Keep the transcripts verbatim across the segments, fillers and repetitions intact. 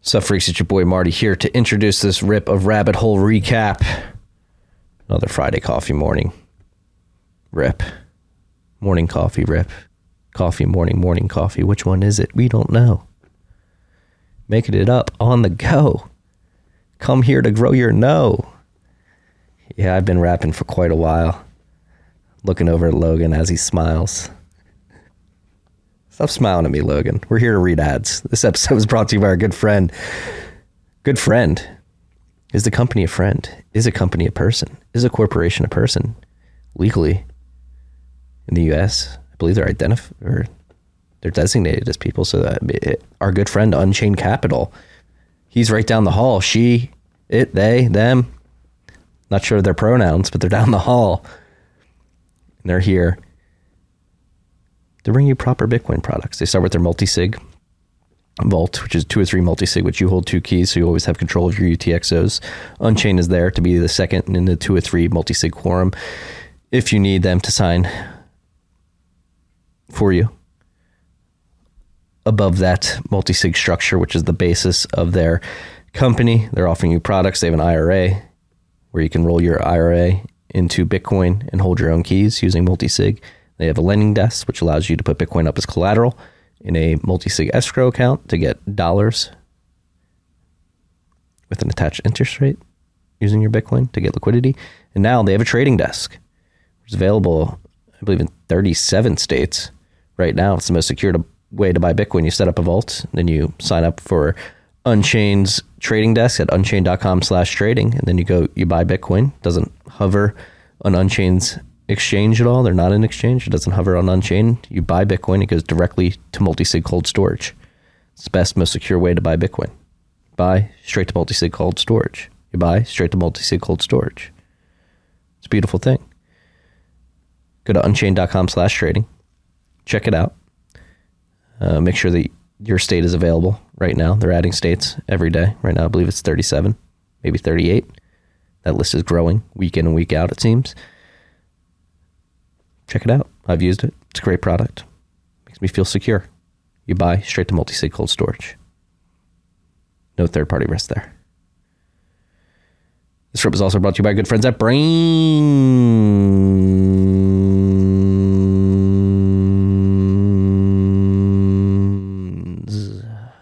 Sup, freaks? It's your boy Marty here to introduce this rip of Rabbit Hole Recap. Another Friday coffee morning rip. Morning coffee rip. Coffee morning, morning coffee. Which one is it? We don't know. Making it up on the go. Come here to grow your know. Yeah, I've been rapping for quite a while. Looking over at Logan as he smiles. Stop smiling at me, Logan. We're here to read ads. This episode was brought to you by our good friend. Good friend. Is the company a friend? Is a company a person? Is a corporation a person? Legally, in the U S, I believe they're identif- or they're designated as people. So that it, our good friend Unchained Capital, he's right down the hall. She, it, they, them. Not sure of their pronouns, but they're down the hall. And they're here to bring you proper Bitcoin products. They start with their multi-sig vault, which is two or three multi-sig, which you hold two keys, so you always have control of your U T X Os. Unchained is there to be the second in the two or three multi-sig quorum if you need them to sign for you. Above that multi-sig structure, which is the basis of their company, they're offering you products. They have an I R A where you can roll your I R A into Bitcoin and hold your own keys using multi-sig. They have a lending desk, which allows you to put Bitcoin up as collateral in a multi-sig escrow account to get dollars with an attached interest rate using your Bitcoin to get liquidity. And now they have a trading desk, which is available, I believe, in thirty-seven states. Right now, it's the most secure to, way to buy Bitcoin. You set up a vault, then you sign up for Unchained's trading desk at unchained.com slash trading, and then you go, you buy Bitcoin. It doesn't hover on Unchained's exchange at all. They're not an exchange. It doesn't hover on Unchained. You buy Bitcoin, it goes directly to multi-sig cold storage. It's the best, most secure way to buy Bitcoin. Buy straight to multi-sig cold storage. You buy straight to multi-sig cold storage. It's a beautiful thing. Go to unchained.com slash trading. Check it out. Uh, make sure that your state is available right now. They're adding states every day. Right now, I believe it's thirty-seven, maybe thirty-eight. That list is growing week in and week out, it seems. Check it out. I've used it. It's a great product. Makes me feel secure. You buy straight to multi-sig cold storage. No third-party risk there. This trip is also brought to you by good friends at Brains.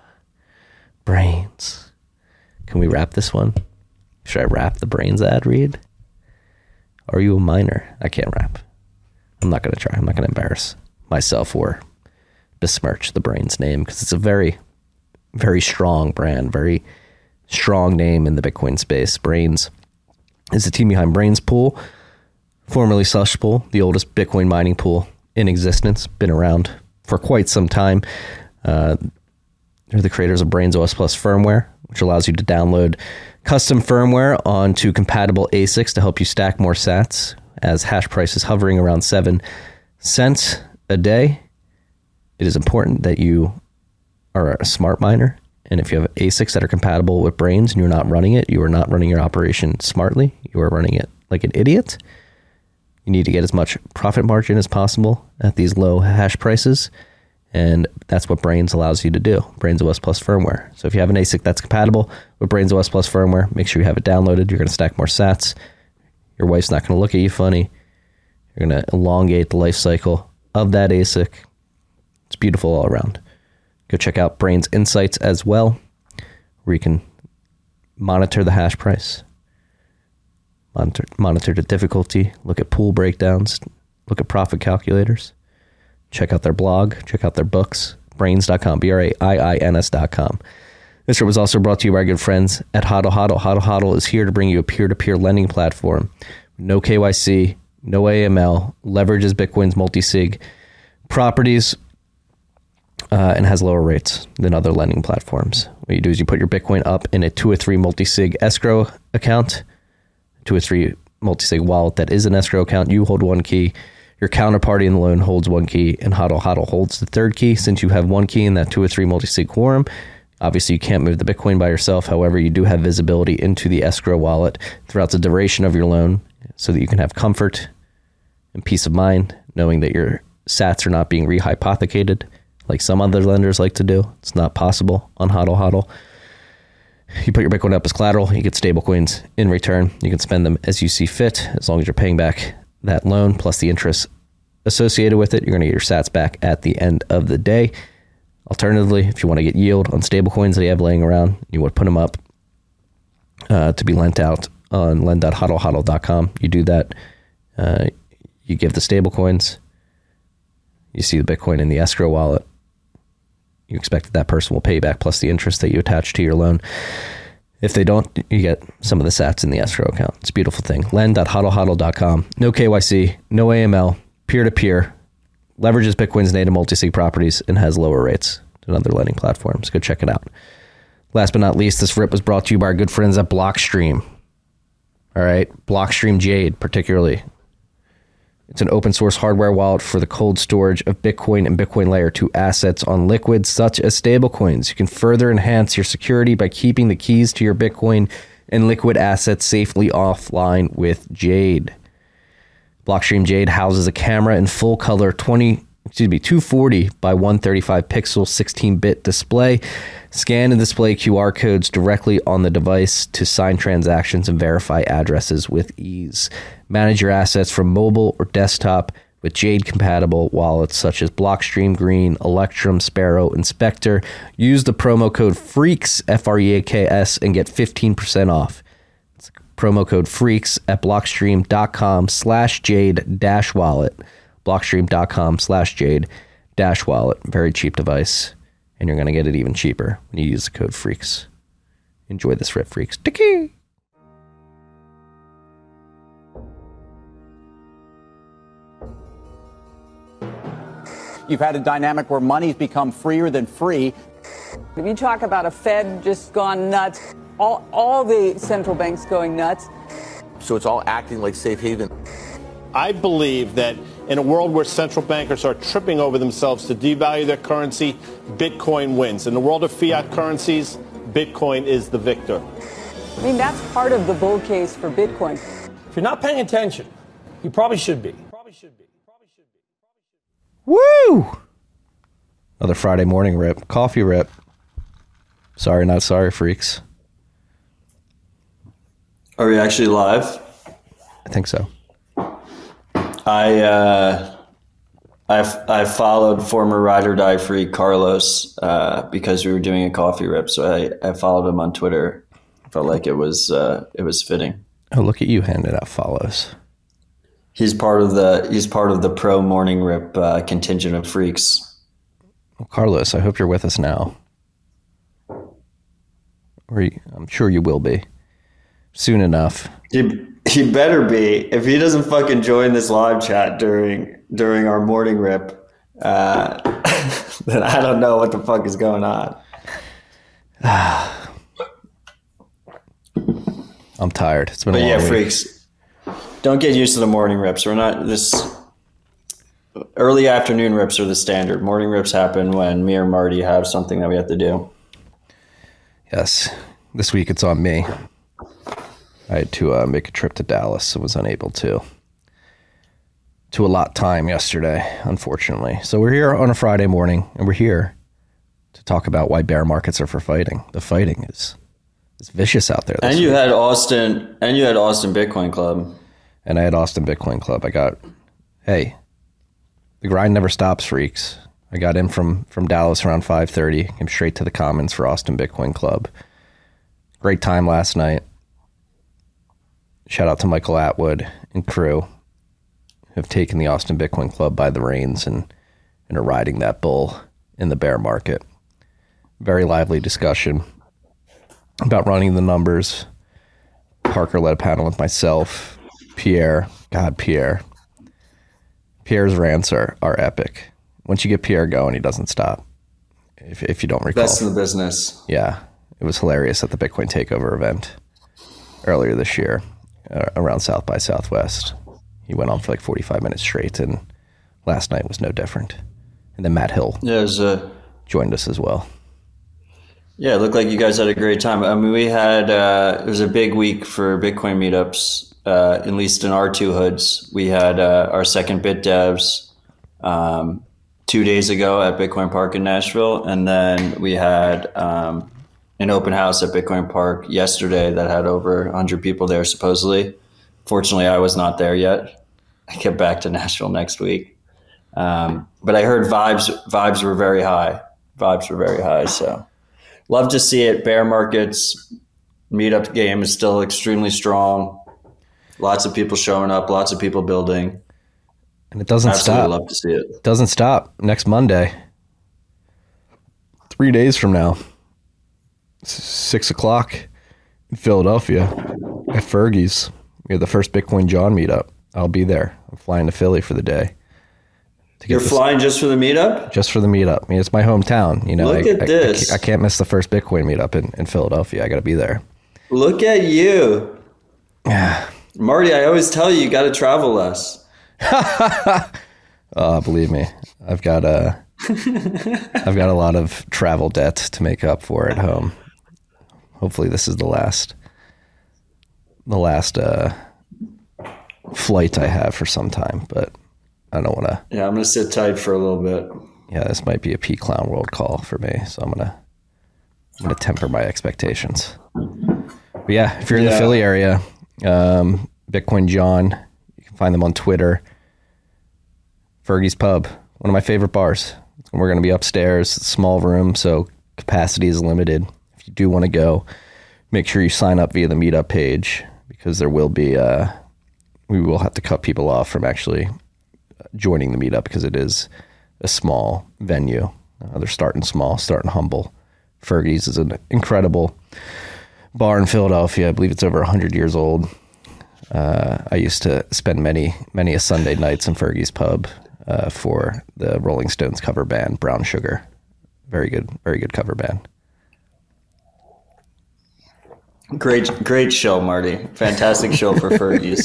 Brains. Can we wrap this one? Should I wrap the Brains ad read? Are you a miner? I can't rap. I'm not going to try. I'm not going to embarrass myself or besmirch the Brains name because it's a very, very strong brand, very strong name in the Bitcoin space. Brains is the team behind Brains Pool, formerly Slush Pool, the oldest Bitcoin mining pool in existence, been around for quite some time. Uh, they're the creators of Brains O S Plus firmware, which allows you to download custom firmware onto compatible A S I Cs to help you stack more sats. As hash price is hovering around seven cents a day, it is important that you are a smart miner. And if you have A S I Cs that are compatible with Brains and you're not running it, you are not running your operation smartly. You are running it like an idiot. You need to get as much profit margin as possible at these low hash prices. And that's what Brains allows you to do. Brains O S Plus firmware. So if you have an A S I C that's compatible with Brains O S Plus firmware, make sure you have it downloaded. You're going to stack more sats. Your wife's not going to look at you funny. You're going to elongate the life cycle of that A S I C. It's beautiful all around. Go check out Brains Insights as well, where you can monitor the hash price, monitor, monitor the difficulty, look at pool breakdowns, look at profit calculators. Check out their blog, check out their books, brains dot com, B R A I I N S dot com. This show was also brought to you by our good friends at Hodl Hodl. Hodl Hodl is here to bring you a peer-to-peer lending platform. No K Y C, no A M L, leverages Bitcoin's multi-sig properties, uh, and has lower rates than other lending platforms. What you do is you put your Bitcoin up in a two or three multi-sig escrow account, two or three multi-sig wallet that is an escrow account. You hold one key. Your counterparty in the loan holds one key, and Hodl Hodl holds the third key. Since you have one key in that two or three multi-sig quorum, obviously, you can't move the Bitcoin by yourself. However, you do have visibility into the escrow wallet throughout the duration of your loan so that you can have comfort and peace of mind knowing that your sats are not being rehypothecated like some other lenders like to do. It's not possible on Hodl Hodl. You put your Bitcoin up as collateral, you get stablecoins in return. You can spend them as you see fit, as long as you're paying back that loan plus the interest associated with it. You're going to get your sats back at the end of the day. Alternatively, if you want to get yield on stablecoins that you have laying around, you want to put them up uh, to be lent out on lend dot hodl hodl dot com. You do that. Uh, you give the stablecoins. You see the Bitcoin in the escrow wallet. You expect that that person will pay you back plus the interest that you attach to your loan. If they don't, you get some of the sats in the escrow account. It's a beautiful thing. lend dot hodl hodl dot com. No K Y C, no A M L, peer-to-peer. Leverages Bitcoin's native multi-sig properties and has lower rates than other lending platforms. Go check it out. Last but not least, this rip was brought to you by our good friends at Blockstream. All right, Blockstream Jade particularly. It's an open source hardware wallet for the cold storage of Bitcoin and Bitcoin layer two assets on liquids such as stablecoins. You can further enhance your security by keeping the keys to your Bitcoin and liquid assets safely offline with Jade. Blockstream Jade houses a camera in full color twenty, excuse me, two forty by one thirty-five pixel sixteen bit display. Scan and display Q R codes directly on the device to sign transactions and verify addresses with ease. Manage your assets from mobile or desktop with Jade-compatible wallets such as Blockstream Green, Electrum, Sparrow, and Spectre. Use the promo code FREAKS, F R E A K S, and get fifteen percent off. It's promo code FREAKS at blockstream.com slash Jade dash wallet. Blockstream.com slash Jade dash wallet. Very cheap device. And you're going to get it even cheaper when you use the code FREAKS. Enjoy this rip, freaks. Tiki! You've had a dynamic where money's become freer than free. If you talk about a Fed just gone nuts, all, all the central banks going nuts. So it's all acting like safe haven. I believe that in a world where central bankers are tripping over themselves to devalue their currency, Bitcoin wins. In the world of fiat currencies, Bitcoin is the victor. I mean, that's part of the bull case for Bitcoin. If you're not paying attention, you probably should be. Probably should be. Probably should be. Woo! Another Friday morning rip. Coffee rip. Sorry, not sorry, freaks. Are we actually live? I think so. I uh, I I followed former ride or die freak Carlos uh, because we were doing a coffee rip, so I, I followed him on Twitter. Felt like it was uh, it was fitting. Oh, look at you handing out follows. He's part of the he's part of the pro morning rip uh, contingent of freaks. Well, Carlos, I hope you're with us now. Or you, I'm sure you will be soon enough. He he better be. If he doesn't fucking join this live chat during during our morning rip, uh, then I don't know what the fuck is going on. I'm tired. It's been a but long yeah, week. freaks. Don't get used to the morning rips. We're not this early afternoon rips are the standard. Morning rips happen when me or Marty have something that we have to do. Yes. This week it's on me. I had to uh, make a trip to Dallas and was unable to to allot time yesterday, unfortunately. So we're here on a Friday morning, and we're here to talk about why bear markets are for fighting. The fighting is is vicious out there. And you week. had Austin, and you had Austin Bitcoin Club, and I had Austin Bitcoin Club. I got, hey, the grind never stops, freaks. I got in from from Dallas around five thirty. Came straight to the Commons for Austin Bitcoin Club. Great time last night. Shout out to Michael Atwood and crew who have taken the Austin Bitcoin Club by the reins and, and are riding that bull in the bear market. Very lively discussion about running the numbers. Parker led a panel with myself, Pierre. God, Pierre. Pierre's rants are, are epic. Once you get Pierre going, he doesn't stop. If if you don't recall. Best in the business. Yeah. It was hilarious at the Bitcoin Takeover event earlier this year. Uh, around South by Southwest. He went on for like forty-five minutes straight, and last night was no different. And then Matt Hill yeah, it was, uh, joined us as well. Yeah, it looked like you guys had a great time. I mean, we had, uh, it was a big week for Bitcoin meetups, uh, at least in our two hoods. We had uh, our second Bit Devs um, two days ago at Bitcoin Park in Nashville, and then we had um, an open house at Bitcoin Park yesterday that had over one hundred people there, supposedly. Fortunately, I was not there yet. I get back to Nashville next week. Um, but I heard vibes vibes were very high. Vibes were very high. So love to see it. Bear markets, meetup game is still extremely strong. Lots of people showing up, lots of people building. And it doesn't Absolutely stop. love to see it. It doesn't stop. Next Monday, three days from now, six o'clock in Philadelphia at Fergie's. We have the first Bitcoin John meetup. I'll be there. I'm flying to Philly for the day. To You're this, flying just for the meetup? just for the meetup. I mean, it's my hometown. You know, Look I, at I, this. I, I can't miss the first Bitcoin meetup in, in Philadelphia. I got to be there. Look at you. Marty, I always tell you, you got to travel less. Uh, believe me, I've got a, I've got a lot of travel debt to make up for at home. Hopefully, this is the last, the last uh, flight I have for some time. But I don't want to. Yeah, I'm going to sit tight for a little bit. Yeah, this might be a P Clown World call for me, so I'm gonna, I'm gonna temper my expectations. But yeah, if you're in Yeah. the Philly area, um, Bitcoin John, you can find them on Twitter. Fergie's Pub, one of my favorite bars. We're going to be upstairs, small room, so capacity is limited. If you do want to go, make sure you sign up via the meetup page, because there will be, uh, we will have to cut people off from actually joining the meetup, because it is a small venue. Uh, they're starting small, starting humble. Fergie's is an incredible bar in Philadelphia. I believe it's over one hundred years old. Uh, I used to spend many, many a Sunday nights in Fergie's Pub uh, for the Rolling Stones cover band, Brown Sugar. Very good, very good cover band. Great, great show, Marty. Fantastic show for Fergie's.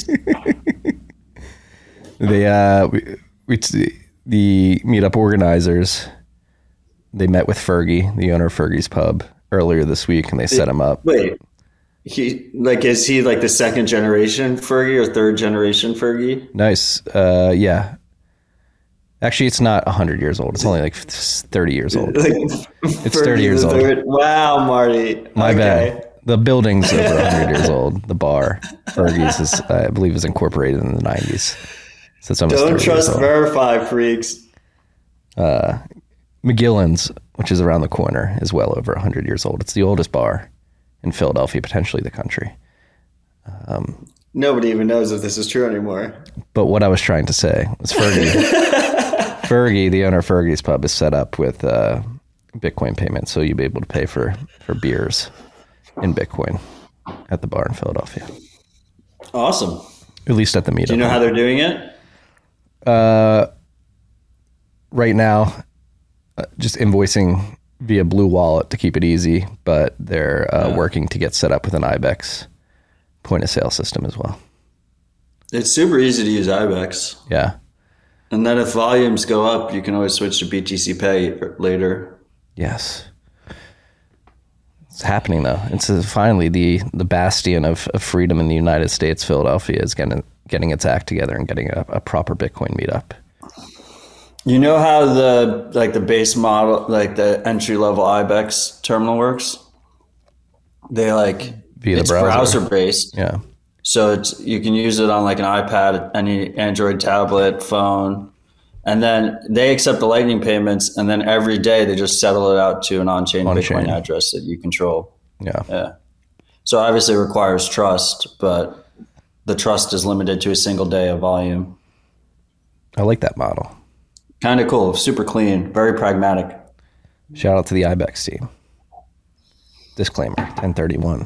They, uh, we, we, the meetup organizers, they met with Fergie, the owner of Fergie's Pub, earlier this week, and they set him up. Wait, he like is he like the second generation Fergie or third generation Fergie? Nice. Uh, yeah. Actually, it's not one hundred years old. It's only like thirty years old. It's thirty years old. Wow, Marty. My okay. bad. The building's over one hundred years old. The bar, Fergie's, is, I believe, is incorporated in the nineties. So it's almost Don't thirty trust years old. verify, freaks. McGillen's, which is around the corner, is well over one hundred years old. It's the oldest bar in Philadelphia, potentially the country. Nobody even knows if this is true anymore. But what I was trying to say was Fergie. Fergie, the owner of Fergie's Pub, is set up with uh, Bitcoin payments, so you'll be able to pay for, for beers in Bitcoin at the bar in Philadelphia. Awesome. At least at the meetup. Do you know how they're doing it? Right now, uh, just invoicing via Blue Wallet to keep it easy, but they're uh, working to get set up with an IBEX point of sale system as well. It's super easy to use IBEX. Yeah. And then if volumes go up, you can always switch to B T C Pay later. Yes. It's happening though. It's uh, finally the, the bastion of, of freedom in the United States. Philadelphia is getting, getting its act together and getting a, a proper Bitcoin meetup. You know how the like the base model, like the entry level IBEX terminal works? They like Via the it's browser. browser based. Yeah. So it's, you can use it on like an iPad, any Android tablet, phone, and then they accept the Lightning payments, and then every day they just settle it out to an on-chain On-chain. Bitcoin address that you control. Yeah. Yeah. So obviously it requires trust, but the trust is limited to a single day of volume. I like that model. Kind of cool, super clean, very pragmatic. Shout out to the IBEX team. Disclaimer, ten thirty-one.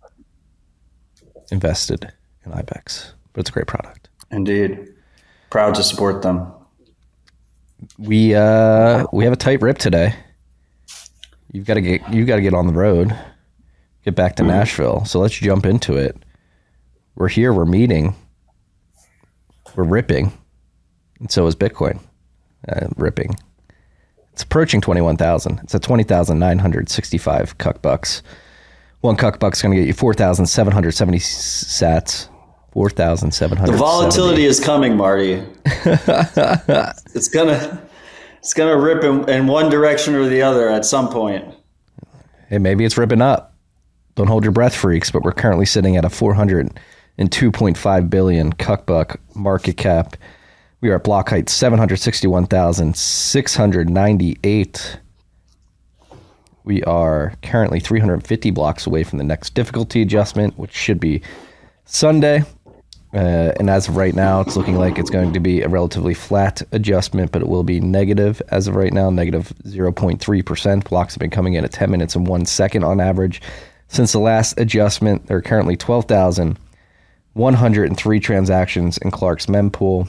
Invested in IBEX, but it's a great product. Indeed. Proud to support them. We uh we have a tight rip today. You've got to get you got to get on the road, get back to Nashville. So let's jump into it. We're here, we're meeting, we're ripping, and so is Bitcoin. Uh, ripping. It's approaching twenty-one thousand. It's at twenty thousand nine hundred sixty-five cuck bucks. One cuck buck's going to get you four thousand seven hundred seventy sats. four thousand seven hundred. The volatility is coming, Marty. it's gonna, it's gonna rip in, in one direction or the other at some point. Hey, maybe it's ripping up. Don't hold your breath, freaks, but we're currently sitting at a four hundred two point five billion cuckbuck market cap. We are at block height seven hundred sixty-one thousand six hundred ninety-eight. We are currently three hundred fifty blocks away from the next difficulty adjustment, which should be Sunday. Uh, and as of right now, it's looking like it's going to be a relatively flat adjustment, but it will be negative as of right now, negative zero point three percent. Blocks have been coming in at ten minutes and one second on average. Since the last adjustment, there are currently twelve thousand one hundred three transactions in Clark's mempool.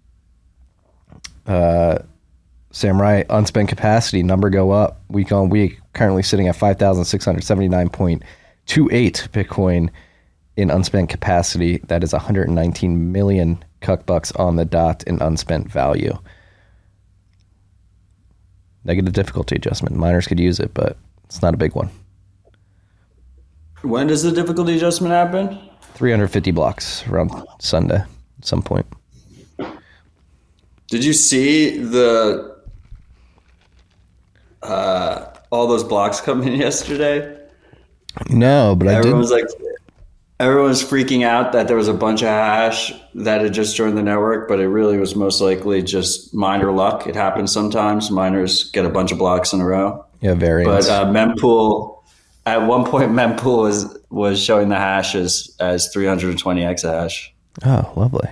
Uh, Samurai unspent capacity number go up week on week, currently sitting at five thousand six hundred seventy-nine point two eight Bitcoin in unspent capacity. That is one hundred nineteen million cuck bucks on the dot in unspent value. Negative difficulty adjustment. Miners could use it, but it's not a big one. When does the difficulty adjustment happen? three hundred fifty blocks around Sunday at some point. Did you see the uh, all those blocks come in yesterday? No, but I did. Everyone was like, everyone was freaking out that there was a bunch of hash that had just joined the network, but it really was most likely just miner luck. It happens sometimes. Miners get a bunch of blocks in a row. Yeah, variance. But uh, mempool, at one point, mempool was was showing the hash as, as three hundred twenty exahash. Oh, lovely.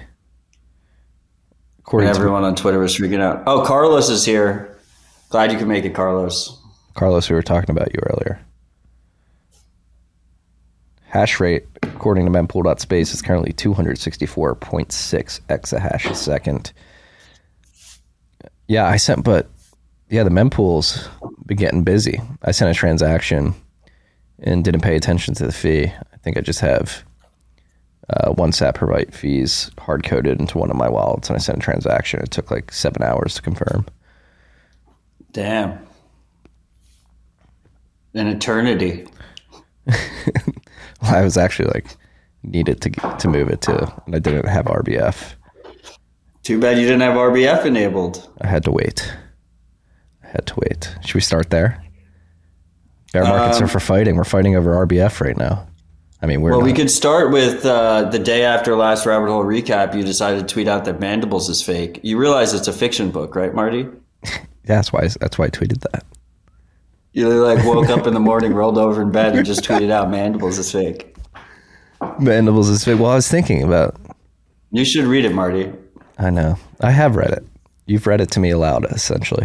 And everyone on Twitter was freaking out. Oh, Carlos is here. Glad you could make it, Carlos. Carlos, we were talking about you earlier. Hash rate, according to mempool.space, is currently two hundred sixty-four point six exahash a second. Yeah, I sent, but yeah, the mempool's been getting busy. I sent a transaction and didn't pay attention to the fee. I think I just have uh, one sat per byte fees hard coded into one of my wallets, and I sent a transaction. It took like seven hours to confirm. Damn. An eternity. Well, I was actually like needed to to move it to, and I didn't have R B F. Too bad you didn't have R B F enabled. I had to wait. I had to wait. Should we start there? Bear markets um, are for fighting. We're fighting over R B F right now. I mean, we're well. not. We could start with uh, the day after last rabbit hole recap. You decided to tweet out that Mandibles is fake. You realize it's a fiction book, right, Marty? Yeah, that's why. That's why I tweeted that. You like woke up in the morning, rolled over in bed, and just tweeted out Mandibles is fake. Mandibles is fake. Well, I was thinking about. You should read it, Marty. I know. I have read it. You've read it to me aloud, essentially.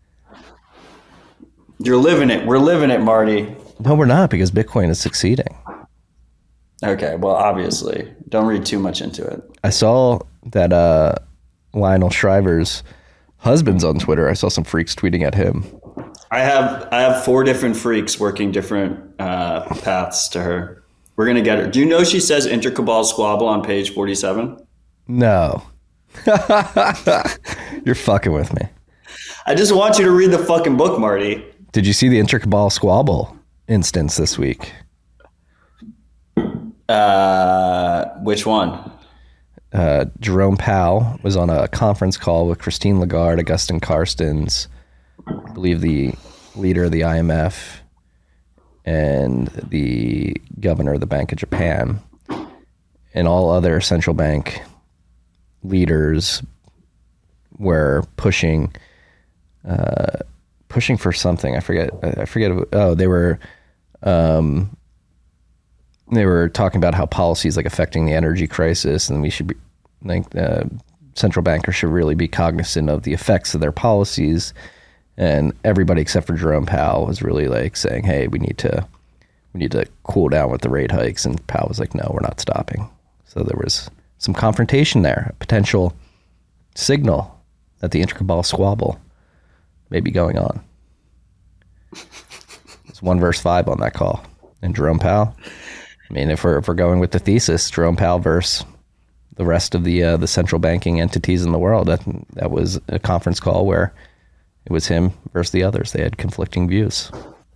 You're living it. We're living it, Marty. No, we're not, because Bitcoin is succeeding. Okay, well, obviously. Don't read too much into it. I saw that uh, Lionel Shriver's husband's on Twitter. I saw some freaks tweeting at him. I have I have four different freaks working different uh, paths to her. We're going to get her. Do you know she says intercabal squabble on page forty-seven? No. You're fucking with me. I just want you to read the fucking book, Marty. Did you see the intercabal squabble instance this week? Uh, which one? Uh, Jerome Powell was on a conference call with Christine Lagarde, Augustin Carstens, I believe the leader of the I M F, and the governor of the Bank of Japan, and all other central bank leaders were pushing, uh, pushing for something. I forget. I forget. Oh, they were, um, they were talking about how policy is like affecting the energy crisis, and we should be, like, uh, central bankers should really be cognizant of the effects of their policies. And everybody except for Jerome Powell was really like saying, "Hey, we need to, we need to cool down with the rate hikes." And Powell was like, "No, we're not stopping." So there was some confrontation there, a potential signal that the intercabal squabble may be going on. It's one verse five on that call, and Jerome Powell. I mean, if we're if we're going with the thesis, Jerome Powell versus the rest of the uh, the central banking entities in the world, that that was a conference call where it was him versus the others. They had conflicting views.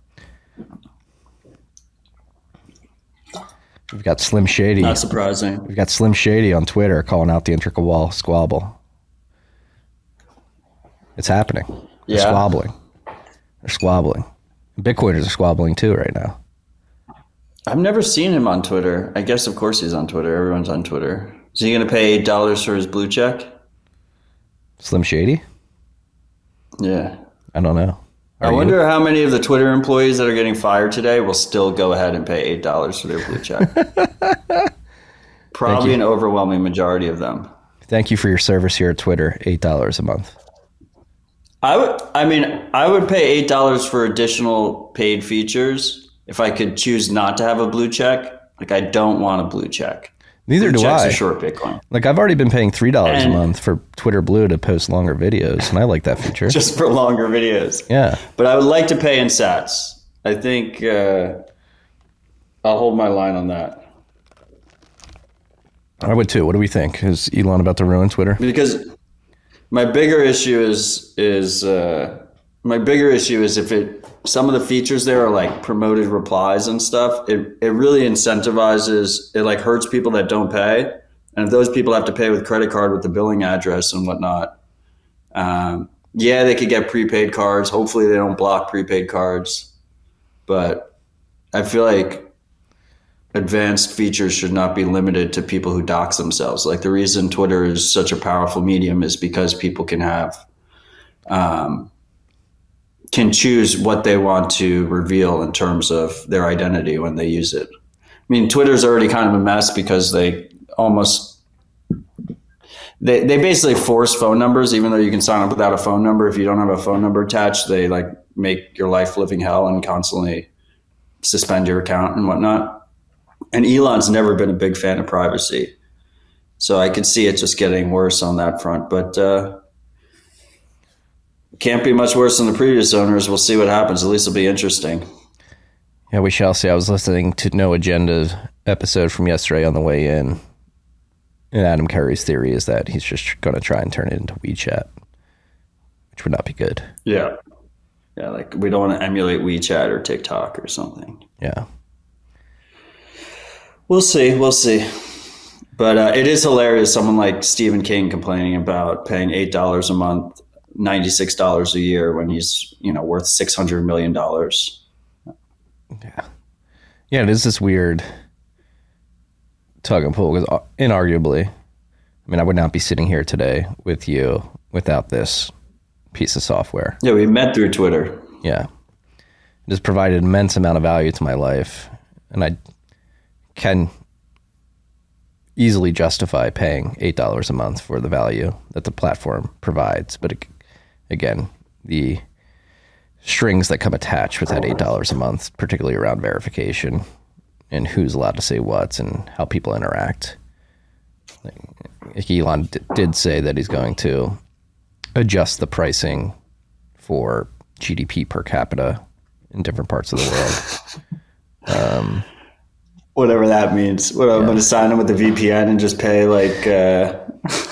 We've got Slim Shady. Not surprising. We've got Slim Shady on Twitter calling out the intercabal squabble. It's happening. They're yeah. squabbling. They're squabbling. Bitcoiners are squabbling too right now. I've never seen him on Twitter. I guess, of course, he's on Twitter. Everyone's on Twitter. Is he going to pay eight dollars for his blue check? Slim Shady? Yeah. I don't know. Are I you? wonder how many of the Twitter employees that are getting fired today will still go ahead and pay eight dollars for their blue check. Probably an overwhelming majority of them. Thank you for your service here at Twitter. eight dollars a month. I would. I mean, I would pay eight dollars for additional paid features if I could choose not to have a blue check. Like, I don't want a blue check. Neither blue do check's I. a short Bitcoin. Like, I've already been paying three dollars And- a month for Twitter Blue to post longer videos, and I like that feature. Just for longer videos. Yeah. But I would like to pay in sats. I think uh, I'll hold my line on that. I would too. What do we think? Is Elon about to ruin Twitter? Because my bigger issue is is uh, my bigger issue is if it some of the features there are like promoted replies and stuff. It it really incentivizes. It like hurts people that don't pay, and if those people have to pay with credit card with the billing address and whatnot, um, yeah, they could get prepaid cards. Hopefully, they don't block prepaid cards, but I feel like advanced features should not be limited to people who dox themselves. Like, the reason Twitter is such a powerful medium is because people can have, um, can choose what they want to reveal in terms of their identity when they use it. I mean, Twitter's already kind of a mess because they almost, they, they basically force phone numbers, even though you can sign up without a phone number. If you don't have a phone number attached, they like make your life living hell and constantly suspend your account and whatnot. And Elon's never been a big fan of privacy. So I could see it just getting worse on that front. But uh, can't be much worse than the previous owners. We'll see what happens. At least it'll be interesting. Yeah, we shall see. I was listening to No Agenda episode from yesterday on the way in. And Adam Curry's theory is that he's just going to try and turn it into WeChat, which would not be good. Yeah. Yeah, like we don't want to emulate WeChat or TikTok or something. Yeah. We'll see. We'll see. But uh, it is hilarious. Someone like Stephen King complaining about paying eight dollars a month, ninety-six dollars a year when he's, you know, worth six hundred million dollars. Yeah. Yeah, it is this weird tug and pull because inarguably, I mean, I would not be sitting here today with you without this piece of software. Yeah, we met through Twitter. Yeah. It has provided immense amount of value to my life. And I can easily justify paying eight dollars a month for the value that the platform provides. But it, again, the strings that come attached with that eight dollars a month, particularly around verification and who's allowed to say what and how people interact. Like Elon d- did say that he's going to adjust the pricing for G D P per capita in different parts of the world. Um, Whatever that means. What, I'm Yeah. going to sign them with the V P N and just pay like uh,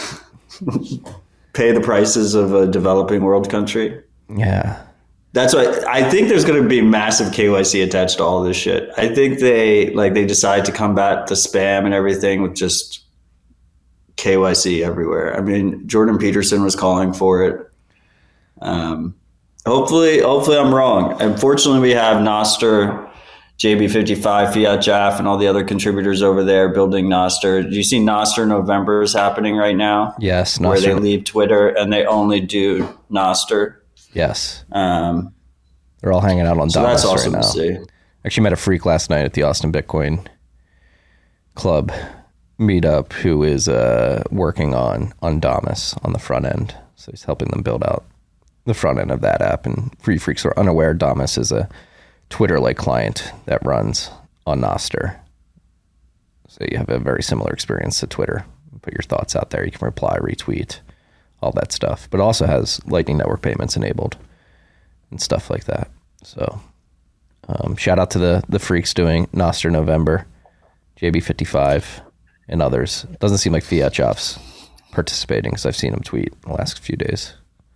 pay the prices of a developing world country. yeah. That's why I think there's going to be massive K Y C attached to all this shit. I think they like they decide to combat the spam and everything with just K Y C everywhere. I mean, Jordan Peterson was calling for it. Um, hopefully, hopefully I'm wrong. Unfortunately, we have Nostr, J B fifty-five, Fiat Jaff, and all the other contributors over there building Nostr. Do you see Nostr November is happening right now? Yes. Where they Nostr- leave Twitter and they only do Nostr. Yes. Um, They're all hanging out on so Damas that's awesome right now. to see. Actually met a freak last night at the Austin Bitcoin Club meetup who is uh, working on, on Damas on the front end. So he's helping them build out the front end of that app. And Free Freaks are unaware, Damas is a Twitter-like client that runs on Nostr. So you have a very similar experience to Twitter. You put your thoughts out there. You can reply, retweet, all that stuff. But it also has Lightning Network payments enabled and stuff like that. So um, shout out to the the freaks doing Nostr November, J B fifty-five, and others. Doesn't seem like Fiat Jaff's participating because I've seen him tweet in the last few days.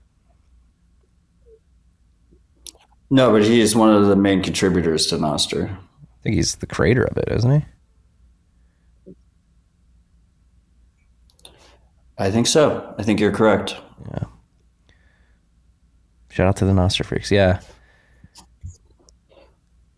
No, but he is one of the main contributors to Nostr. I think he's the creator of it, isn't he? I think so. I think you're correct. Yeah. Shout out to the Nostr freaks. Yeah.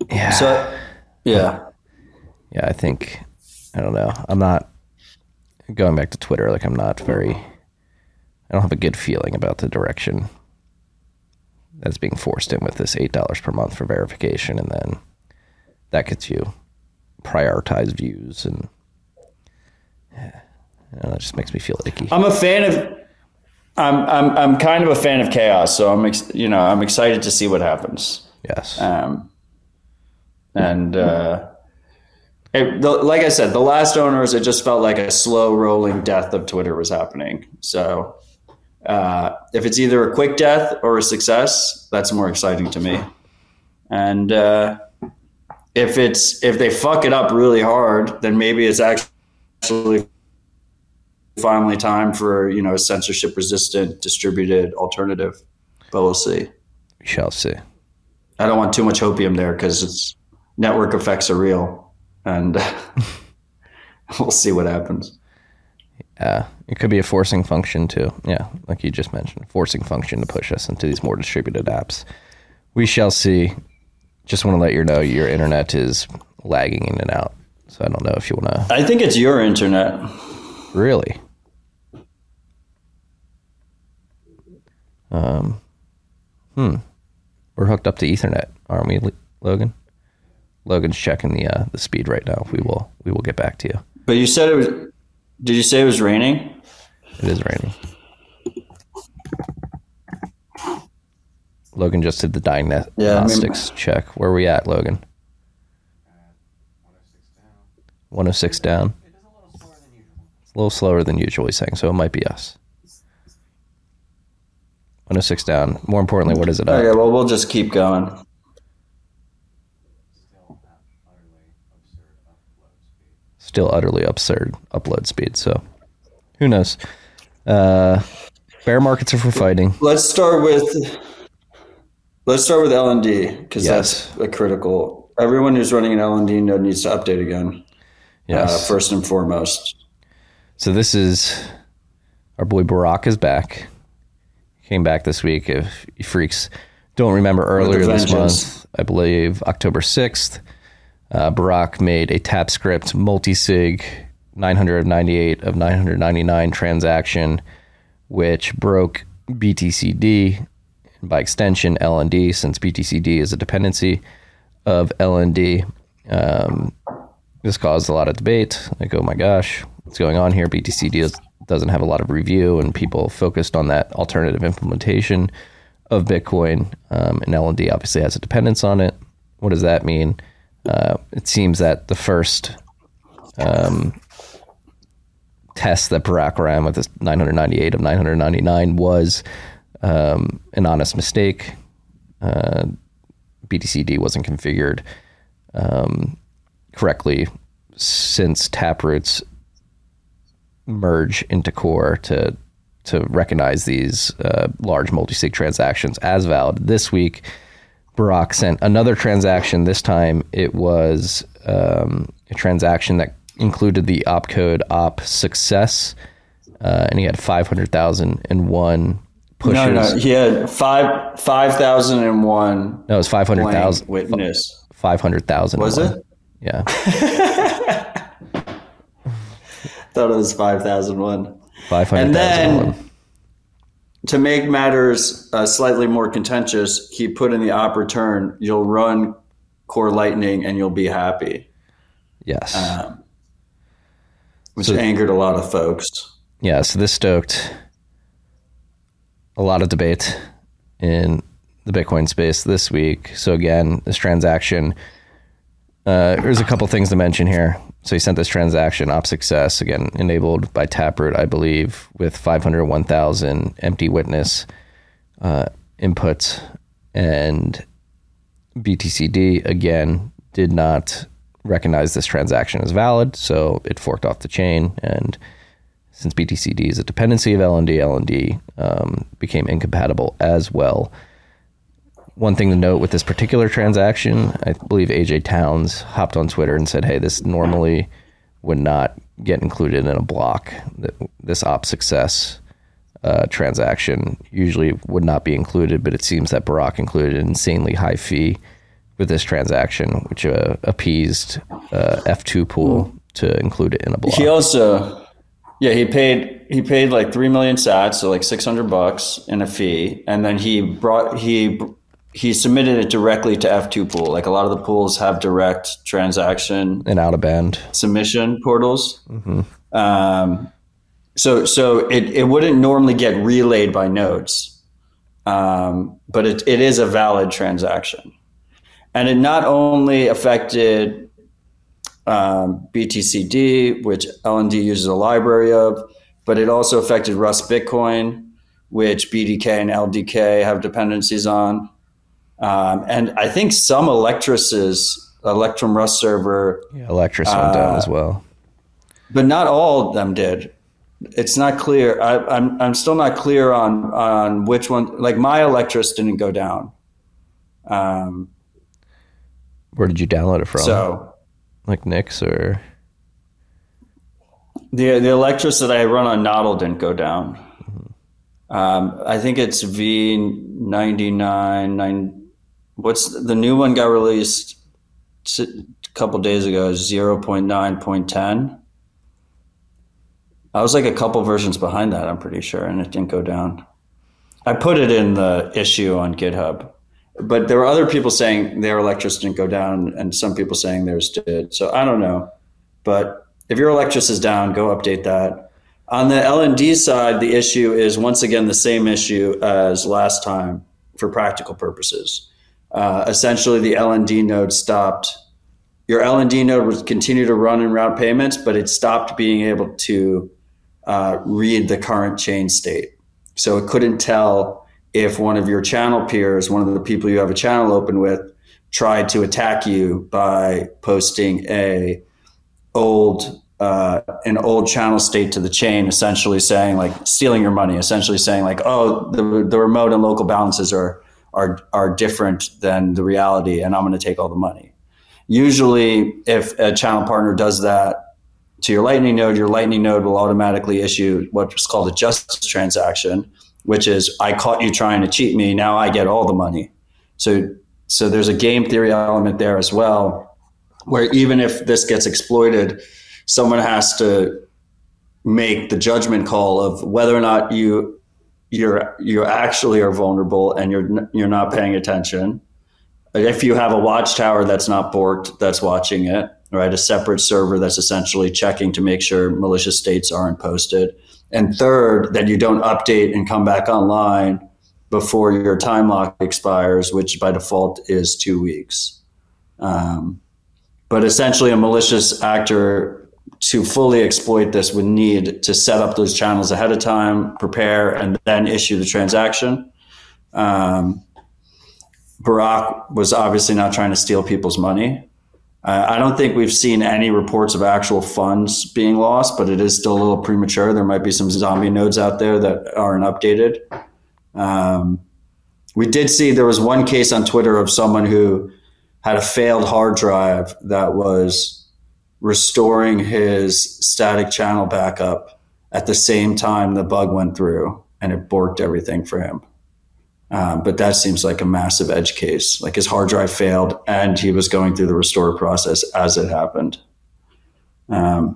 Yeah. So, yeah. Yeah, I think, I don't know. I'm not, going back to Twitter, like I'm not very, I don't have a good feeling about the direction that's being forced in with this eight dollars per month for verification. And then that gets you prioritized views. And yeah, I don't know, it just makes me feel icky. I'm a fan of, I'm, I'm, I'm kind of a fan of chaos. So I'm, ex, you know, I'm excited to see what happens. Yes. Um, and, uh, It, the, like I said, the last owners, it just felt like a slow rolling death of Twitter was happening. So uh, if it's either a quick death or a success, that's more exciting to me. And uh, if it's if they fuck it up really hard, then maybe it's actually finally time for, you know, a censorship resistant distributed alternative. But we'll see. We shall see. I don't want too much hopium there because it's network effects are real. And we'll see what happens. Yeah, it could be a forcing function too. Yeah, like you just mentioned, forcing function to push us into these more distributed apps. We shall see. Just want to let you know your internet is lagging in and out. So I don't know if you want to. I think it's your internet. Really? Um. Hmm. We're hooked up to Ethernet, aren't we, Logan? Logan's checking the uh, the speed right now. We will we will get back to you. But you said it was. Did you say it was raining? It is raining. Logan just did the diagnostics yeah, I mean, check. Where are we at, Logan? one oh six down. It's a little slower than usual, he's saying, so it might be us. one oh six down. More importantly, what is it up? Okay, well, we'll just keep going. Still utterly absurd upload speed. So who knows? Uh, bear markets are for fighting. Let's start with let's start with L N D because yes. that's a critical. Everyone who's running an L N D node needs to update again. Yes, uh, first and foremost. So this is our boy Barack is back. Came back this week. If you freaks don't remember earlier this month, I believe October sixth. Uh, Barack made a TapScript multi-sig nine hundred ninety-eight of nine hundred ninety-nine transaction, which broke B T C D, and by extension L N D, since B T C D is a dependency of L N D. Um, this caused a lot of debate. Like, oh my gosh, what's going on here? B T C D is, doesn't have a lot of review, and people focused on that alternative implementation of Bitcoin. Um, and L N D obviously has a dependence on it. What does that mean? Uh, it seems that the first um, test that Barack ran with this nine hundred ninety-eight of nine hundred ninety-nine was um, an honest mistake. Uh, B T C D wasn't configured um, correctly since Taproot's merge into Core to to recognize these uh, large multi-sig transactions as valid. This week, Barack sent another transaction. This time it was um, a transaction that included the opcode op success, uh, and he had five hundred thousand one pushes. No, no, he had five five thousand and one. No, it was five hundred thousand witness. Five hundred thousand. Was it? Yeah. Thought it was five thousand one. Five hundred. And then, to make matters uh, slightly more contentious, he put in the op return, you'll run Core Lightning and you'll be happy. Yes. Um, which so, angered a lot of folks. Yeah, so this stoked a lot of debate in the Bitcoin space this week. So again, this transaction, uh, there's a couple things to mention here. So he sent this transaction, op success, again, enabled by Taproot, I believe, with five hundred one thousand empty witness uh, inputs. And B T C D, again, did not recognize this transaction as valid, so it forked off the chain. And since B T C D is a dependency of L N D, L N D um, became incompatible as well. One thing to note with this particular transaction, I believe A J Towns hopped on Twitter and said, hey, this normally would not get included in a block. This op success uh, transaction usually would not be included, but it seems that Barack included an insanely high fee with this transaction, which uh, appeased uh, F two Pool mm. to include it in a block. He also, yeah, he paid he paid like three million sats, so like six hundred bucks in a fee, and then he brought he he submitted it directly to F two Pool. Like a lot of the pools have direct transaction and out of band submission portals. Mm-hmm. Um, so so it it wouldn't normally get relayed by nodes, um, but it it is a valid transaction. And it not only affected um, B T C D, which L N D uses a library of, but it also affected Rust Bitcoin, which B D K and L D K have dependencies on. Um, and I think some Electrus's, Electrum Rust server. Yeah, Electrus went uh, down as well. But not all of them did. It's not clear. I, I'm I'm still not clear on, on which one. Like my Electrus didn't go down. Um. Where did you download it from? So, like Nix or the the Electrus that I run on Nodl didn't go down. Mm-hmm. Um, I think it's V ninety-nine. Nine, what's the new one got released a couple days ago? zero point nine point ten. I was like a couple versions behind that, I'm pretty sure, and it didn't go down. I put it in the issue on GitHub. But there were other people saying their Electrus didn't go down, and some people saying theirs did. So I don't know. But if your Electrus is down, go update that. On the L N D side, the issue is once again the same issue as last time for practical purposes. Uh, essentially, the L N D node stopped. Your L N D node would continue to run and route payments, but it stopped being able to uh, read the current chain state. So it couldn't tell if one of your channel peers, one of the people you have a channel open with, tried to attack you by posting a old uh, an old channel state to the chain, essentially saying like stealing your money, essentially saying like, oh, the the remote and local balances are are are different than the reality, and I'm going to take all the money. Usually, if a channel partner does that to your Lightning node, your Lightning node will automatically issue what's called a justice transaction, which is I caught you trying to cheat me. Now I get all the money. So, so there's a game theory element there as well, where even if this gets exploited, someone has to make the judgment call of whether or not you you're you actually are vulnerable and you're you're not paying attention. If you have a watchtower that's not borked, that's watching it, right? A separate server that's essentially checking to make sure malicious states aren't posted. And third, that you don't update and come back online before your time lock expires, which by default is two weeks. Um, but essentially, a malicious actor to fully exploit this would need to set up those channels ahead of time, prepare, and then issue the transaction. Um, Barack was obviously not trying to steal people's money. Uh, I don't think we've seen any reports of actual funds being lost, but it is still a little premature. There might be some zombie nodes out there that aren't updated. Um, we did see there was one case on Twitter of someone who had a failed hard drive that was restoring his static channel backup at the same time the bug went through, and it borked everything for him. Um, but that seems like a massive edge case. Like his hard drive failed and he was going through the restore process as it happened. Um,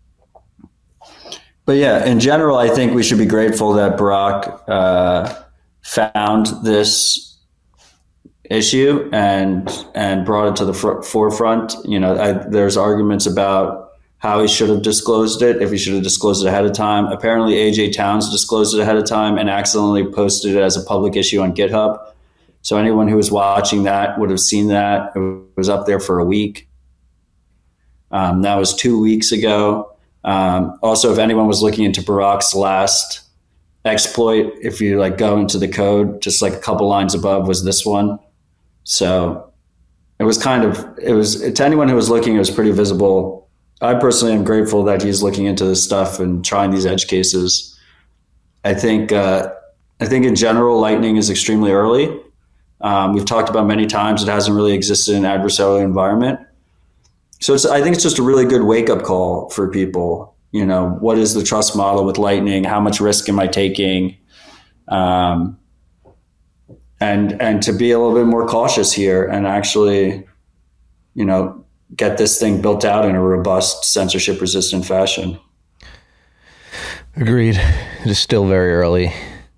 but yeah, in general, I think we should be grateful that Barack uh, found this issue and and brought it to the fr- forefront. You know, I, there's arguments about how he should have disclosed it, if he should have disclosed it ahead of time. Apparently, A J Towns disclosed it ahead of time and accidentally posted it as a public issue on GitHub. So anyone who was watching that would have seen that. It was up there for a week. Um, that was two weeks ago. Um, also, if anyone was looking into Barack's last exploit, if you like go into the code, just like a couple lines above was this one. So it was kind of, it was, to anyone who was looking, it was pretty visible. I personally am grateful that he's looking into this stuff and trying these edge cases. I think, uh, I think in general, Lightning is extremely early. Um, we've talked about many times, it hasn't really existed in an adversarial environment. So it's, I think it's just a really good wake up call for people. You know, what is the trust model with Lightning? How much risk am I taking? Um, and and to be a little bit more cautious here and actually, you know, get this thing built out in a robust, censorship-resistant fashion. Agreed. It is still very early.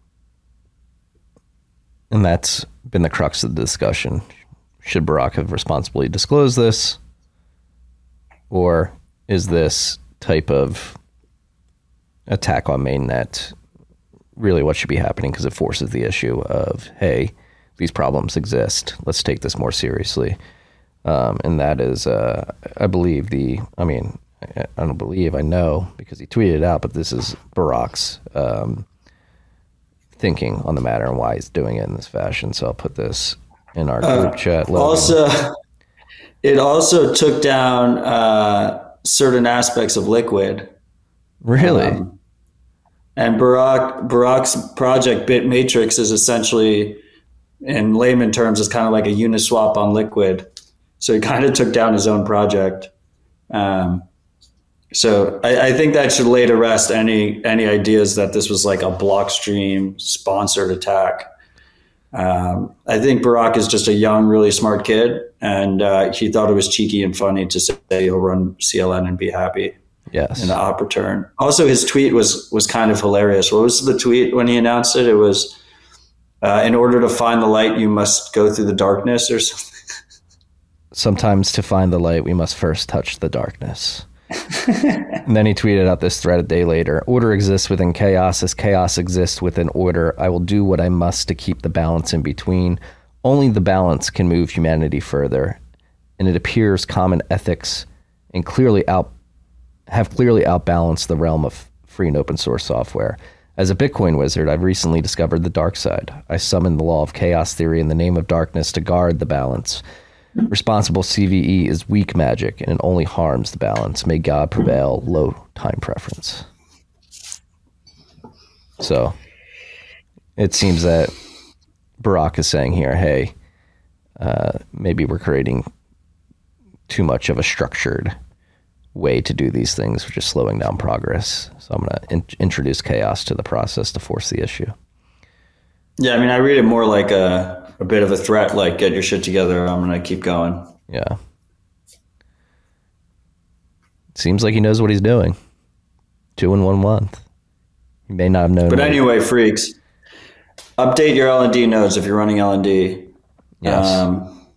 And that's been the crux of the discussion. Should Barack have responsibly disclosed this? Or is this type of attack on mainnet really what should be happening, because it forces the issue of, hey, these problems exist. Let's take this more seriously. Um, and that is, uh, I believe the, I mean, I don't believe, I know, because he tweeted it out, but this is Barack's um, thinking on the matter and why he's doing it in this fashion. So I'll put this in our group uh, chat. Logan. Also, it also took down uh, certain aspects of Liquid. Really? Um, and Barack Barack's project BitMatrix is essentially, in layman terms, is kind of like a Uniswap on Liquid. So he kind of took down his own project. Um, so I, I think that should lay to rest any any ideas that this was like a Blockstream sponsored attack. Um, I think Barack is just a young, really smart kid, and uh, he thought it was cheeky and funny to say he'll run C L N and be happy. Yes. In the op return. Also, his tweet was was kind of hilarious. What was the tweet when he announced it? It was, uh, in order to find the light, you must go through the darkness or something. Sometimes to find the light, we must first touch the darkness. And then he tweeted out this thread a day later. Order exists within chaos as chaos exists within order. I will do what I must to keep the balance in between. Only the balance can move humanity further. And it appears common ethics and clearly out have clearly outbalanced the realm of free and open source software. As a Bitcoin wizard, I've recently discovered the dark side. I summoned the law of chaos theory in the name of darkness to guard the balance. Responsible C V E is weak magic, and it only harms the balance. May God prevail, low time preference. So it seems that Barack is saying here, hey, uh, maybe we're creating too much of a structured way to do these things, which is slowing down progress. So I'm going to in introduce chaos to the process to force the issue. Yeah, I mean, I read it more like a... a bit of a threat, like get your shit together, I'm gonna keep going. Yeah. Seems like he knows what he's doing. Two in one month. He may not have known. But anyway, freaks, update your L N D nodes if you're running L N D. Yes. Um,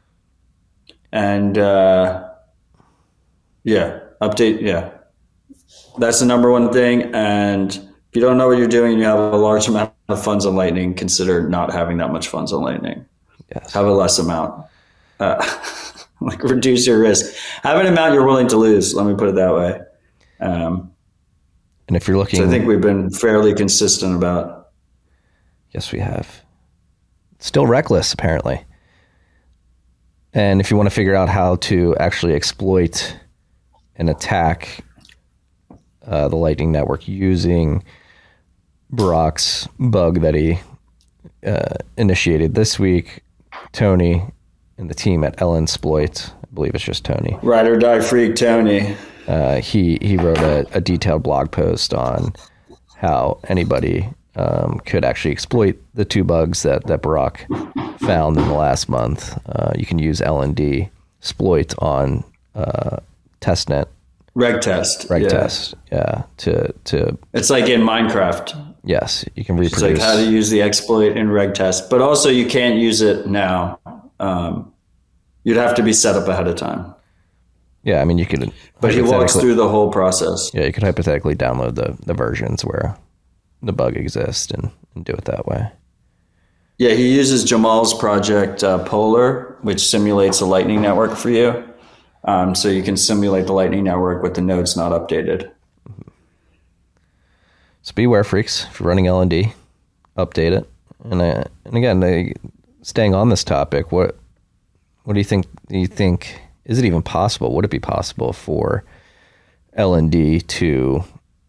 and uh, yeah, update. Yeah, that's the number one thing. And if you don't know what you're doing and you have a large amount of funds on Lightning, consider not having that much funds on Lightning. Yes. Have a less amount. Uh, like reduce your risk. Have an amount you're willing to lose. Let me put it that way. Um, and if you're looking, so I think we've been fairly consistent about. Yes, we have. Still reckless, apparently. And if you want to figure out how to actually exploit and attack uh, the Lightning Network using Barack's bug that he uh, initiated this week, Tony and the team at LNsploit, I believe it's just Tony. Ride or die freak Tony. Uh, he he wrote a, a detailed blog post on how anybody um, could actually exploit the two bugs that, that Barack found in the last month. Uh, you can use L N D exploit on uh, testnet. Regtest. Regtest, yeah. yeah. To to. It's like in Minecraft. Yes, you can reproduce. It's like how to use the exploit in Regtest, but also you can't use it now. Um, you'd have to be set up ahead of time. Yeah, I mean you could. But he walks through the whole process. Yeah, you could hypothetically download the the versions where the bug exists and, and do it that way. Yeah, he uses Jamal's project uh, Polar, which simulates a Lightning network for you. Um, so you can simulate the Lightning network with the nodes not updated. Mm-hmm. So beware, freaks. If you're running L N D, update it. And uh, and again, they, staying on this topic, what what do you think? Do you think is it even possible? Would it be possible for L N D to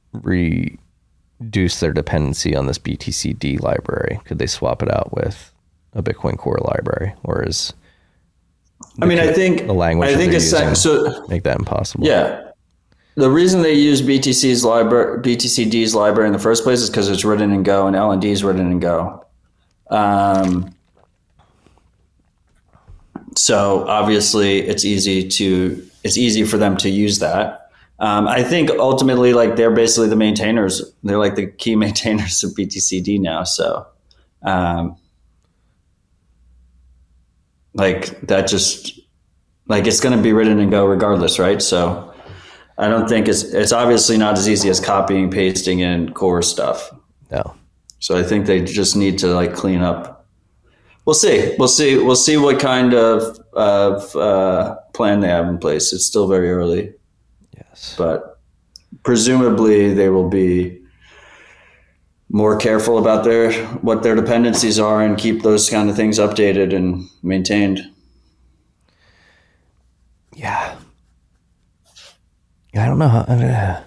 reduce their dependency on this B T C D library? Could they swap it out with a Bitcoin Core library, or is I mean, I think the language I think it's so. Make that impossible. Yeah. The reason they use B T C's library, B T C D's library in the first place is because it's written in Go and L N D is written in Go. Um, So obviously it's easy to, it's easy for them to use that. Um, I think ultimately, like, they're basically the maintainers. They're like the key maintainers of B T C D now. So, um, like that just like, it's going to be written and go regardless. Right. So I don't think it's, it's obviously not as easy as copying, pasting in core stuff. No. So I think they just need to like clean up. We'll see. We'll see. We'll see what kind of of uh, plan they have in place. It's still very early. Yes. But presumably they will be more careful about their what their dependencies are and keep those kind of things updated and maintained. Yeah. Yeah, I don't know how. Uh,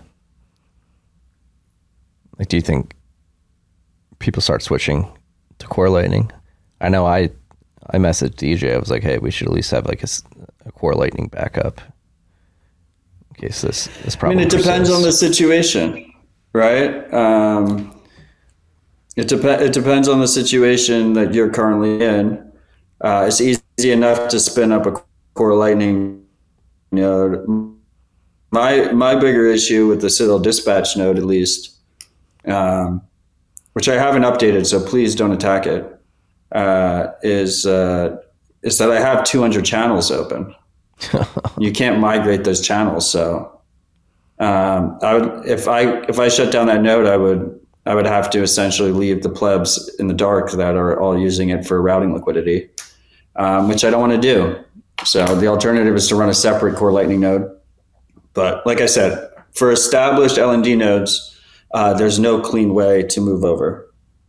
like, do you think people start switching to core Lightning? I know I I messaged D J. I was like, hey, we should at least have like a, a core Lightning backup in case this this problem. I mean, it depends persists. on the situation, right? Um, it dep- It depends on the situation that you're currently in. Uh, it's easy enough to spin up a core Lightning node. My my bigger issue with the Citadel Dispatch node, at least, um, which I haven't updated, so please don't attack it. Uh, is uh, is that I have two hundred channels open. You can't migrate those channels, so um, I would if I if I shut down that node, I would I would have to essentially leave the plebs in the dark that are all using it for routing liquidity, um, which I don't want to do. So the alternative is to run a separate core Lightning node. But like I said, for established L N D nodes, uh, there's no clean way to move over.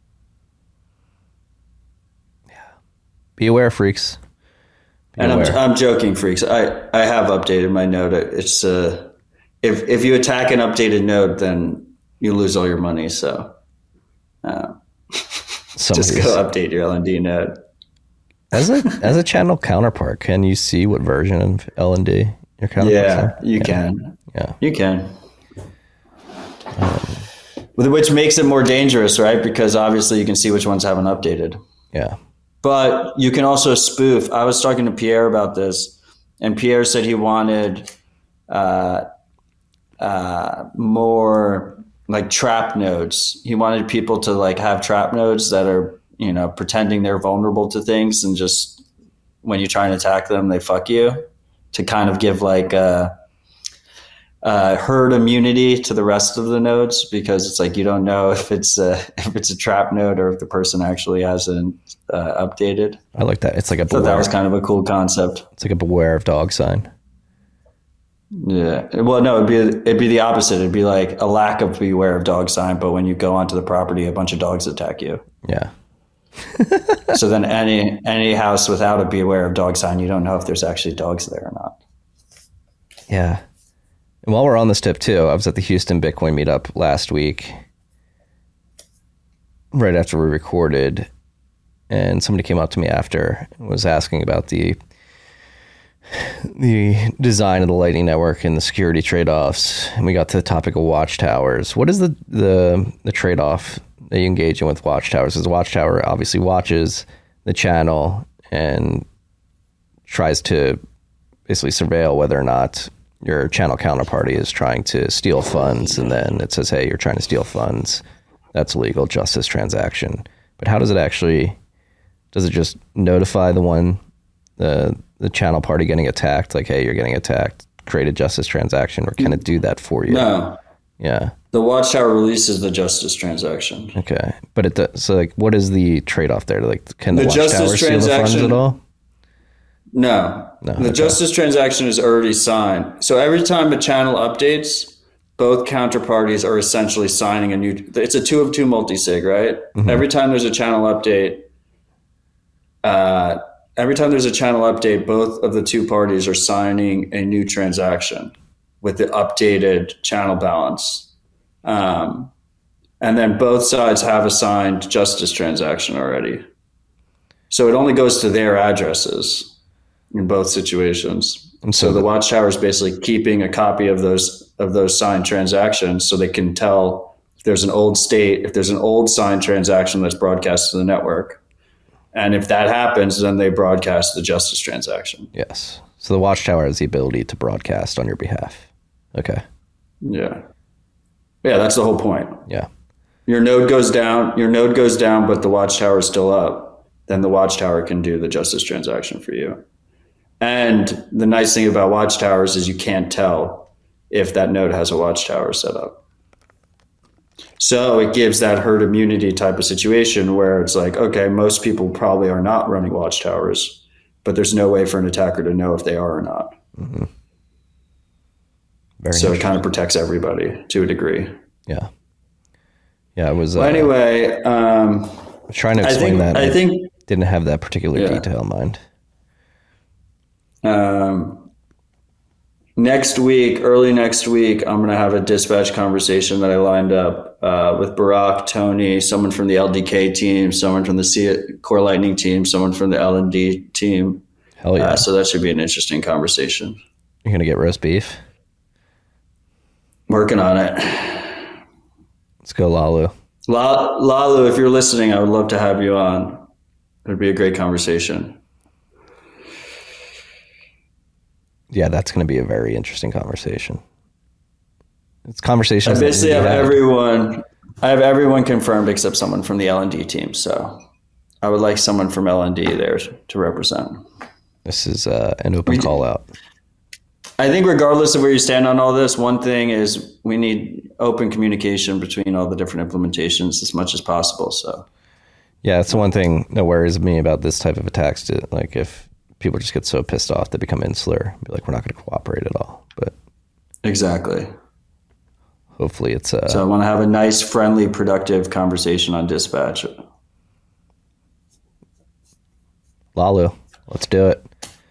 Be aware, freaks. Be and aware. I'm I'm joking, freaks. I, I have updated my node. It's uh, if if you attack an updated node, then you lose all your money. So uh, just go update your L N D node. As a as a channel counterpart, can you see what version of L N D your counterpart? Yeah, you yeah. can. Yeah, you can. Um, which makes it more dangerous, right? Because obviously you can see which ones haven't updated. Yeah. But you can also spoof. I was talking to Pierre about this, and Pierre said he wanted uh, uh, more like trap nodes. He wanted people to like have trap nodes that are, you know, pretending they're vulnerable to things, and just when you try and attack them, they fuck you, to kind of give like a, a herd immunity to the rest of the nodes, because it's like you don't know if it's a, if it's a trap node or if the person actually hasn't uh, updated. I like that. It's like a beware. So that was kind of a cool concept. It's like a beware of dog sign. Yeah. Well, no, it'd be it'd be the opposite. It'd be like a lack of beware of dog sign, but when you go onto the property, a bunch of dogs attack you. Yeah. So then any any house without a beware of dog sign, you don't know if there's actually dogs there or not. Yeah. And while we're on this tip too, I was at the Houston Bitcoin meetup last week, right after we recorded, and somebody came up to me after and was asking about the the design of the Lightning Network and the security trade-offs. And we got to the topic of watchtowers. What is the the, the trade-off that you engage in with watchtowers? Because the watchtower obviously watches the channel and tries to basically surveil whether or not your channel counterparty is trying to steal funds, and then it says, hey, you're trying to steal funds. That's illegal justice transaction. But how does it actually, does it just notify the one, the the channel party getting attacked, like, hey, you're getting attacked, create a justice transaction, or can it do that for you? No. Yeah. The watchtower releases the justice transaction. Okay. But it does, so like, what is the trade-off there? Like, can the, the watchtower steal the funds at all? No. No, the okay. justice transaction is already signed. So every time a channel updates, both counterparties are essentially signing a new, it's a two of two multi-sig, right? Mm-hmm. Every time there's a channel update, uh, every time there's a channel update, both of the two parties are signing a new transaction with the updated channel balance. Um, and then both sides have a signed justice transaction already. So it only goes to their addresses in both situations. And so, so the the, watchtower is basically keeping a copy of those of those signed transactions, so they can tell if there's an old state, if there's an old signed transaction that's broadcast to the network, And if that happens, then they broadcast the justice transaction. Yes. So the Watchtower has the ability to broadcast on your behalf. Okay. Yeah. Yeah, that's the whole point. Yeah. Your node goes down, your node goes down, but the Watchtower is still up. Then the Watchtower can do the justice transaction for you. And the nice thing about Watchtowers is you can't tell if that node has a Watchtower set up. So it gives that herd immunity type of situation where it's like, okay, most people probably are not running Watchtowers, but there's no way for an attacker to know if they are or not. Mm-hmm. Very so it kind of protects everybody to a degree. Yeah. Yeah, it was. Well, uh, anyway, um, trying to explain I think, that. I, I think didn't have that particular yeah. detail in mind. Um, next week, early next week, I'm going to have a dispatch conversation that I lined up uh, with Barack, Tony, someone from the L D K team, someone from the C- Core Lightning team, someone from the L N D team. Hell yeah. Uh, so that should be an interesting conversation. You're going to get roast beef? Working on it. Let's go, Lalu. La- Lalu, if you're listening, I would love to have you on. It would be a great conversation. Yeah, that's going to be a very interesting conversation. It's conversations. I basically have everyone. I have everyone confirmed except someone from the L N D team. So I would like someone from L N D there to represent. This is uh, an open call out. I think regardless of where you stand on all this, one thing is we need open communication between all the different implementations as much as possible. So yeah, it's the one thing that worries me about this type of attacks. To, like if people just get so pissed off they become insular, be like, we're not going to cooperate at all. But exactly. Hopefully it's uh, so I want to have a nice, friendly, productive conversation on dispatch. Lalu, let's do it.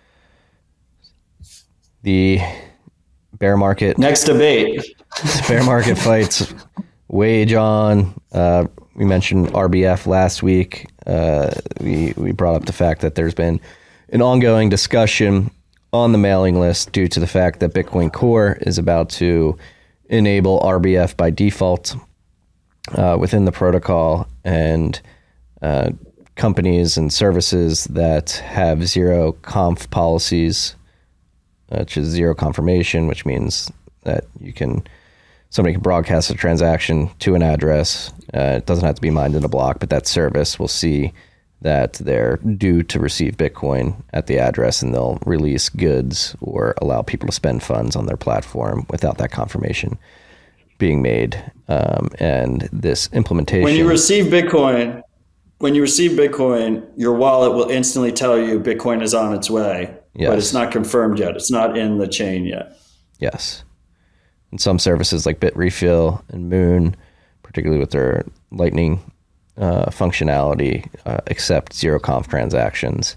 The bear market. Next debate. Bear market fights wage on. Uh, we mentioned R B F last week. Uh, we, we brought up the fact that there's been an ongoing discussion on the mailing list due to the fact that Bitcoin Core is about to enable R B F by default uh, within the protocol, and uh, companies and services that have zero conf policies, which is zero confirmation, which means that you can somebody can broadcast a transaction to an address. Uh, it doesn't have to be mined in a block, but that service will see that they're due to receive Bitcoin at the address, and they'll release goods or allow people to spend funds on their platform without that confirmation being made. Um, and this implementation... When you receive Bitcoin, when you receive Bitcoin, your wallet will instantly tell you Bitcoin is on its way, yes. But it's not confirmed yet. It's not in the chain yet. Yes. And some services like Bitrefill and Moon, particularly with their Lightning uh, functionality, uh, accept zero conf transactions.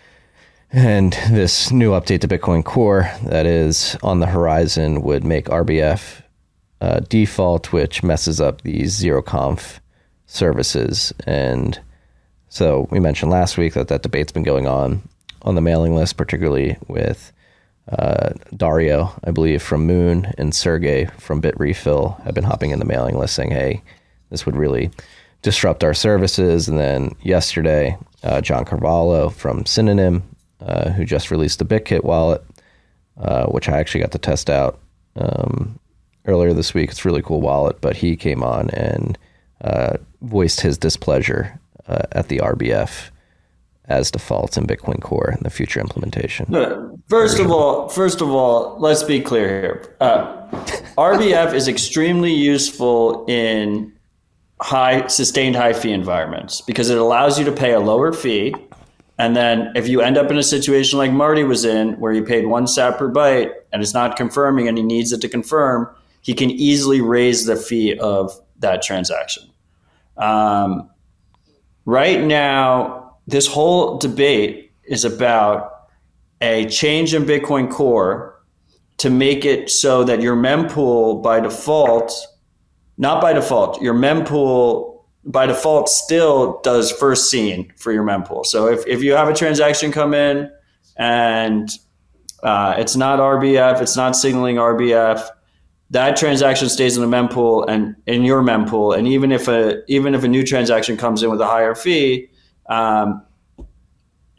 And this new update to Bitcoin Core that is on the horizon would make R B F uh, default, which messes up these zero conf services. And so we mentioned last week that that debate's been going on on the mailing list, particularly with uh, Dario, I believe, from Moon, and Sergey from Bitrefill have been hopping in the mailing list saying, hey, this would really disrupt our services. And then yesterday, uh, John Carvalho from Synonym, uh, who just released the BitKit wallet, uh, which I actually got to test out um, earlier this week. It's a really cool wallet, but he came on and uh, voiced his displeasure uh, at the R B F as default in Bitcoin Core in the future implementation. First of all, first of all, let's be clear here. Uh, R B F is extremely useful in high sustained high fee environments because it allows you to pay a lower fee. And then if you end up in a situation like Marty was in, where he paid one sat per byte and it's not confirming and he needs it to confirm, he can easily raise the fee of that transaction. Um, right now, this whole debate is about a change in Bitcoin Core to make it so that your mempool by default, not by default, your mempool by default still does first seen for your mempool. So if, if you have a transaction come in and uh, it's not R B F, it's not signaling R B F, that transaction stays in the mempool and in your mempool. And even if a even if a new transaction comes in with a higher fee, um,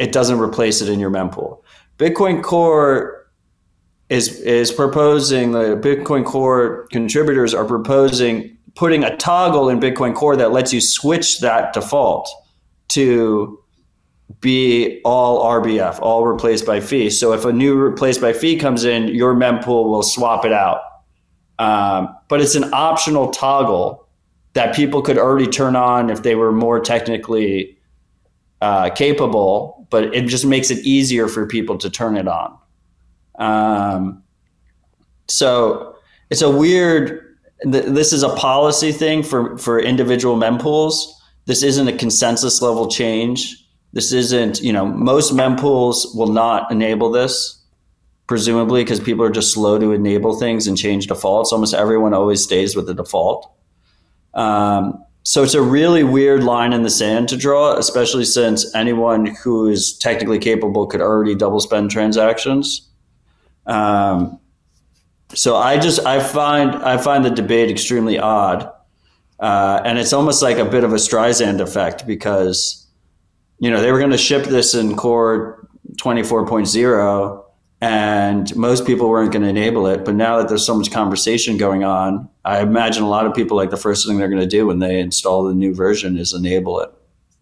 it doesn't replace it in your mempool. Bitcoin Core is is proposing, the Bitcoin Core contributors are proposing putting a toggle in Bitcoin Core that lets you switch that default to be all R B F, all replaced by fee. So if a new replaced by fee comes in, your mempool will swap it out. Um, but it's an optional toggle that people could already turn on if they were more technically uh, capable, but it just makes it easier for people to turn it on. Um, so it's a weird, th- this is a policy thing for, for individual mempools. This isn't a consensus level change. This isn't, you know, most mempools will not enable this, presumably because people are just slow to enable things and change defaults. Almost everyone always stays with the default. Um, so it's a really weird line in the sand to draw, especially since anyone who is technically capable could already double spend transactions. Um, so I just, I find, I find the debate extremely odd. Uh, and it's almost like a bit of a Streisand effect because, you know, they were going to ship this in Core twenty-four point oh, and most people weren't going to enable it. But now that there's so much conversation going on, I imagine a lot of people, like, the first thing they're going to do when they install the new version is enable it.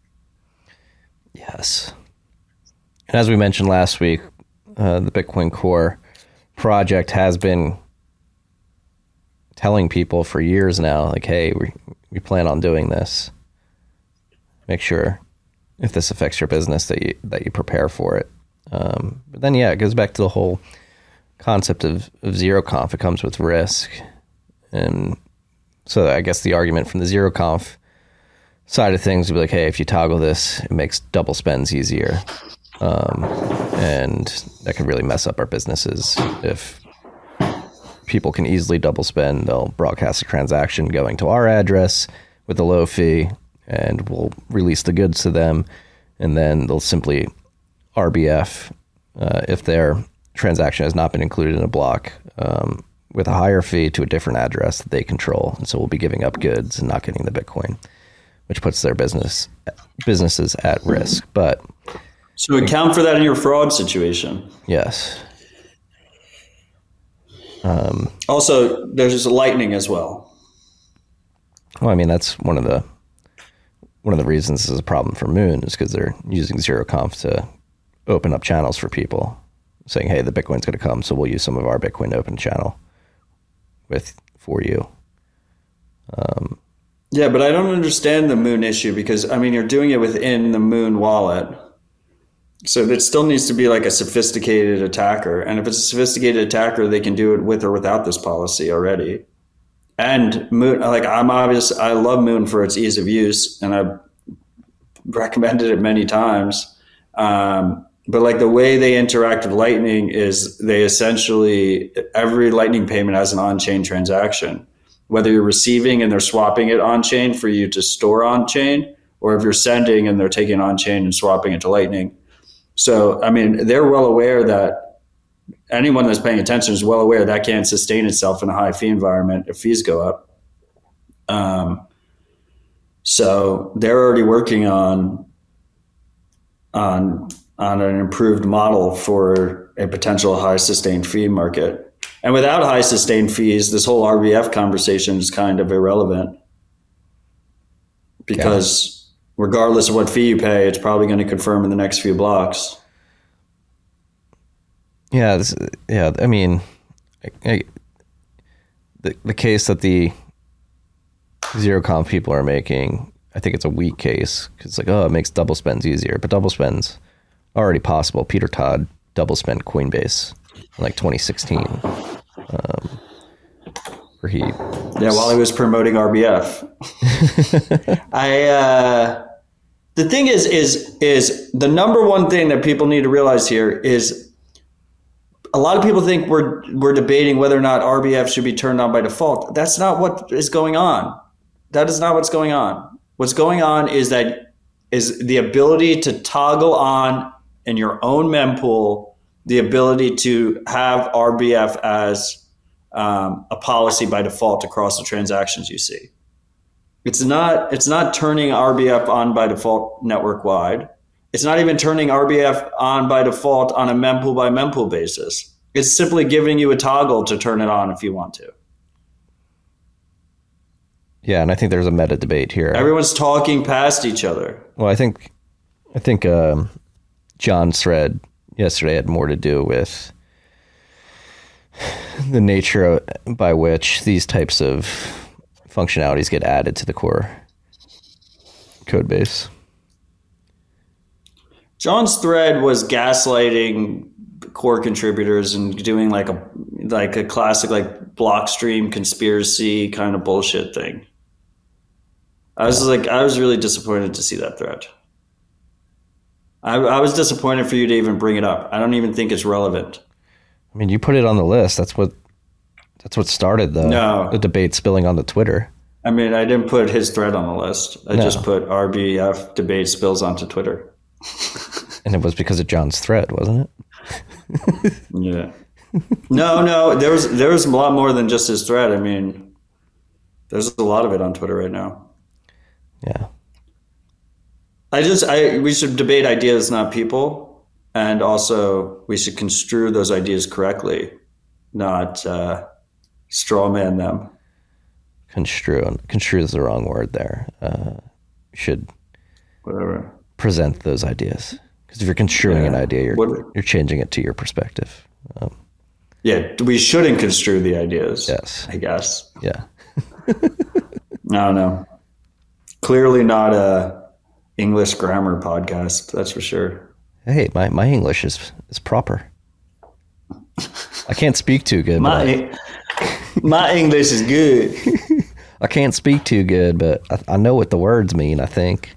Yes. And as we mentioned last week, uh, the Bitcoin Core project has been telling people for years now, like, hey, we, we plan on doing this. Make sure, if this affects your business, that you that you prepare for it. Um, but then, yeah, it goes back to the whole concept of, of zero conf. It comes with risk. And so I guess the argument from the zero conf side of things would be like, hey, if you toggle this, it makes double spends easier. Um, and that could really mess up our businesses. If people can easily double spend, they'll broadcast a transaction going to our address with a low fee, and we'll release the goods to them, and then they'll simply R B F uh, if their transaction has not been included in a block um, with a higher fee to a different address that they control. And so we'll be giving up goods and not getting the Bitcoin, which puts their business businesses at risk. But so account for that in your fraud situation. Yes. Um, also, there's Lightning as well. Well, I mean, that's one of the one of the reasons this is a problem for Moon, is because they're using zero conf to open up channels for people, saying, hey, the Bitcoin's going to come, so we'll use some of our Bitcoin to open a channel with for you. Um, yeah, but I don't understand the Moon issue because, I mean, you're doing it within the Moon wallet. So it still needs to be like a sophisticated attacker. And if it's a sophisticated attacker, they can do it with or without this policy already. And Moon, like I'm obvious, I love Moon for its ease of use, and I've recommended it many times. Um, but like the way they interact with Lightning is they essentially, every Lightning payment has an on-chain transaction, whether you're receiving and they're swapping it on-chain for you to store on-chain, or if you're sending and they're taking on-chain and swapping it to Lightning. So, I mean, they're well aware that anyone that's paying attention is well aware that can't sustain itself in a high fee environment if fees go up. Um, so they're already working on on on an improved model for a potential high sustained fee market. And without high sustained fees, this whole R B F conversation is kind of irrelevant because yeah. Regardless of what fee you pay, it's probably going to confirm in the next few blocks. Yeah, this, yeah. I mean, I, I, the the case that the zero conf people are making, I think it's a weak case because it's like, oh, it makes double spends easier, but double spends already possible. Peter Todd double spent Coinbase in like twenty sixteen, um, where he yeah, while he was promoting R B F. I uh, the thing is is is the number one thing that people need to realize here is. A lot of people think we're we're debating whether or not R B F should be turned on by default. That's not what is going on. That is not what's going on. What's going on is that is the ability to toggle on in your own mempool, the ability to have R B F as um, a policy by default across the transactions you see. It's not it's not turning R B F on by default network wide. It's not even turning R B F on by default on a mempool by mempool basis. It's simply giving you a toggle to turn it on if you want to. Yeah, and I think there's a meta debate here. Everyone's talking past each other. Well, I think I think um, John's thread yesterday had more to do with the nature of, by which these types of functionalities get added to the core code base. John's thread was gaslighting core contributors and doing like a like a classic like Blockstream conspiracy kind of bullshit thing. I was like, I was really disappointed to see that thread. I, I was disappointed for you to even bring it up. I don't even think it's relevant. I mean, you put it on the list. That's what that's what started the no. the debate spilling onto Twitter. I mean, I didn't put his thread on the list. I no. just put R B F debate spills onto Twitter. And it was because of John's thread, wasn't it? Yeah. No, no, there was there was a lot more than just his thread. I mean, there's a lot of it on Twitter right now. Yeah. I just I we should debate ideas, not people, and also we should construe those ideas correctly, not uh, strawman them. Construe construe is the wrong word there. Uh, should whatever present those ideas, because if you're construing yeah. an idea, you're what, you're changing it to your perspective. Um, yeah, we shouldn't construe the ideas. Yes, I guess. Yeah. I don't know. Clearly not a English grammar podcast, that's for sure. Hey, my, my English is is proper. I can't speak too good. My I, my English is good. I can't speak too good, but I, I know what the words mean, I think.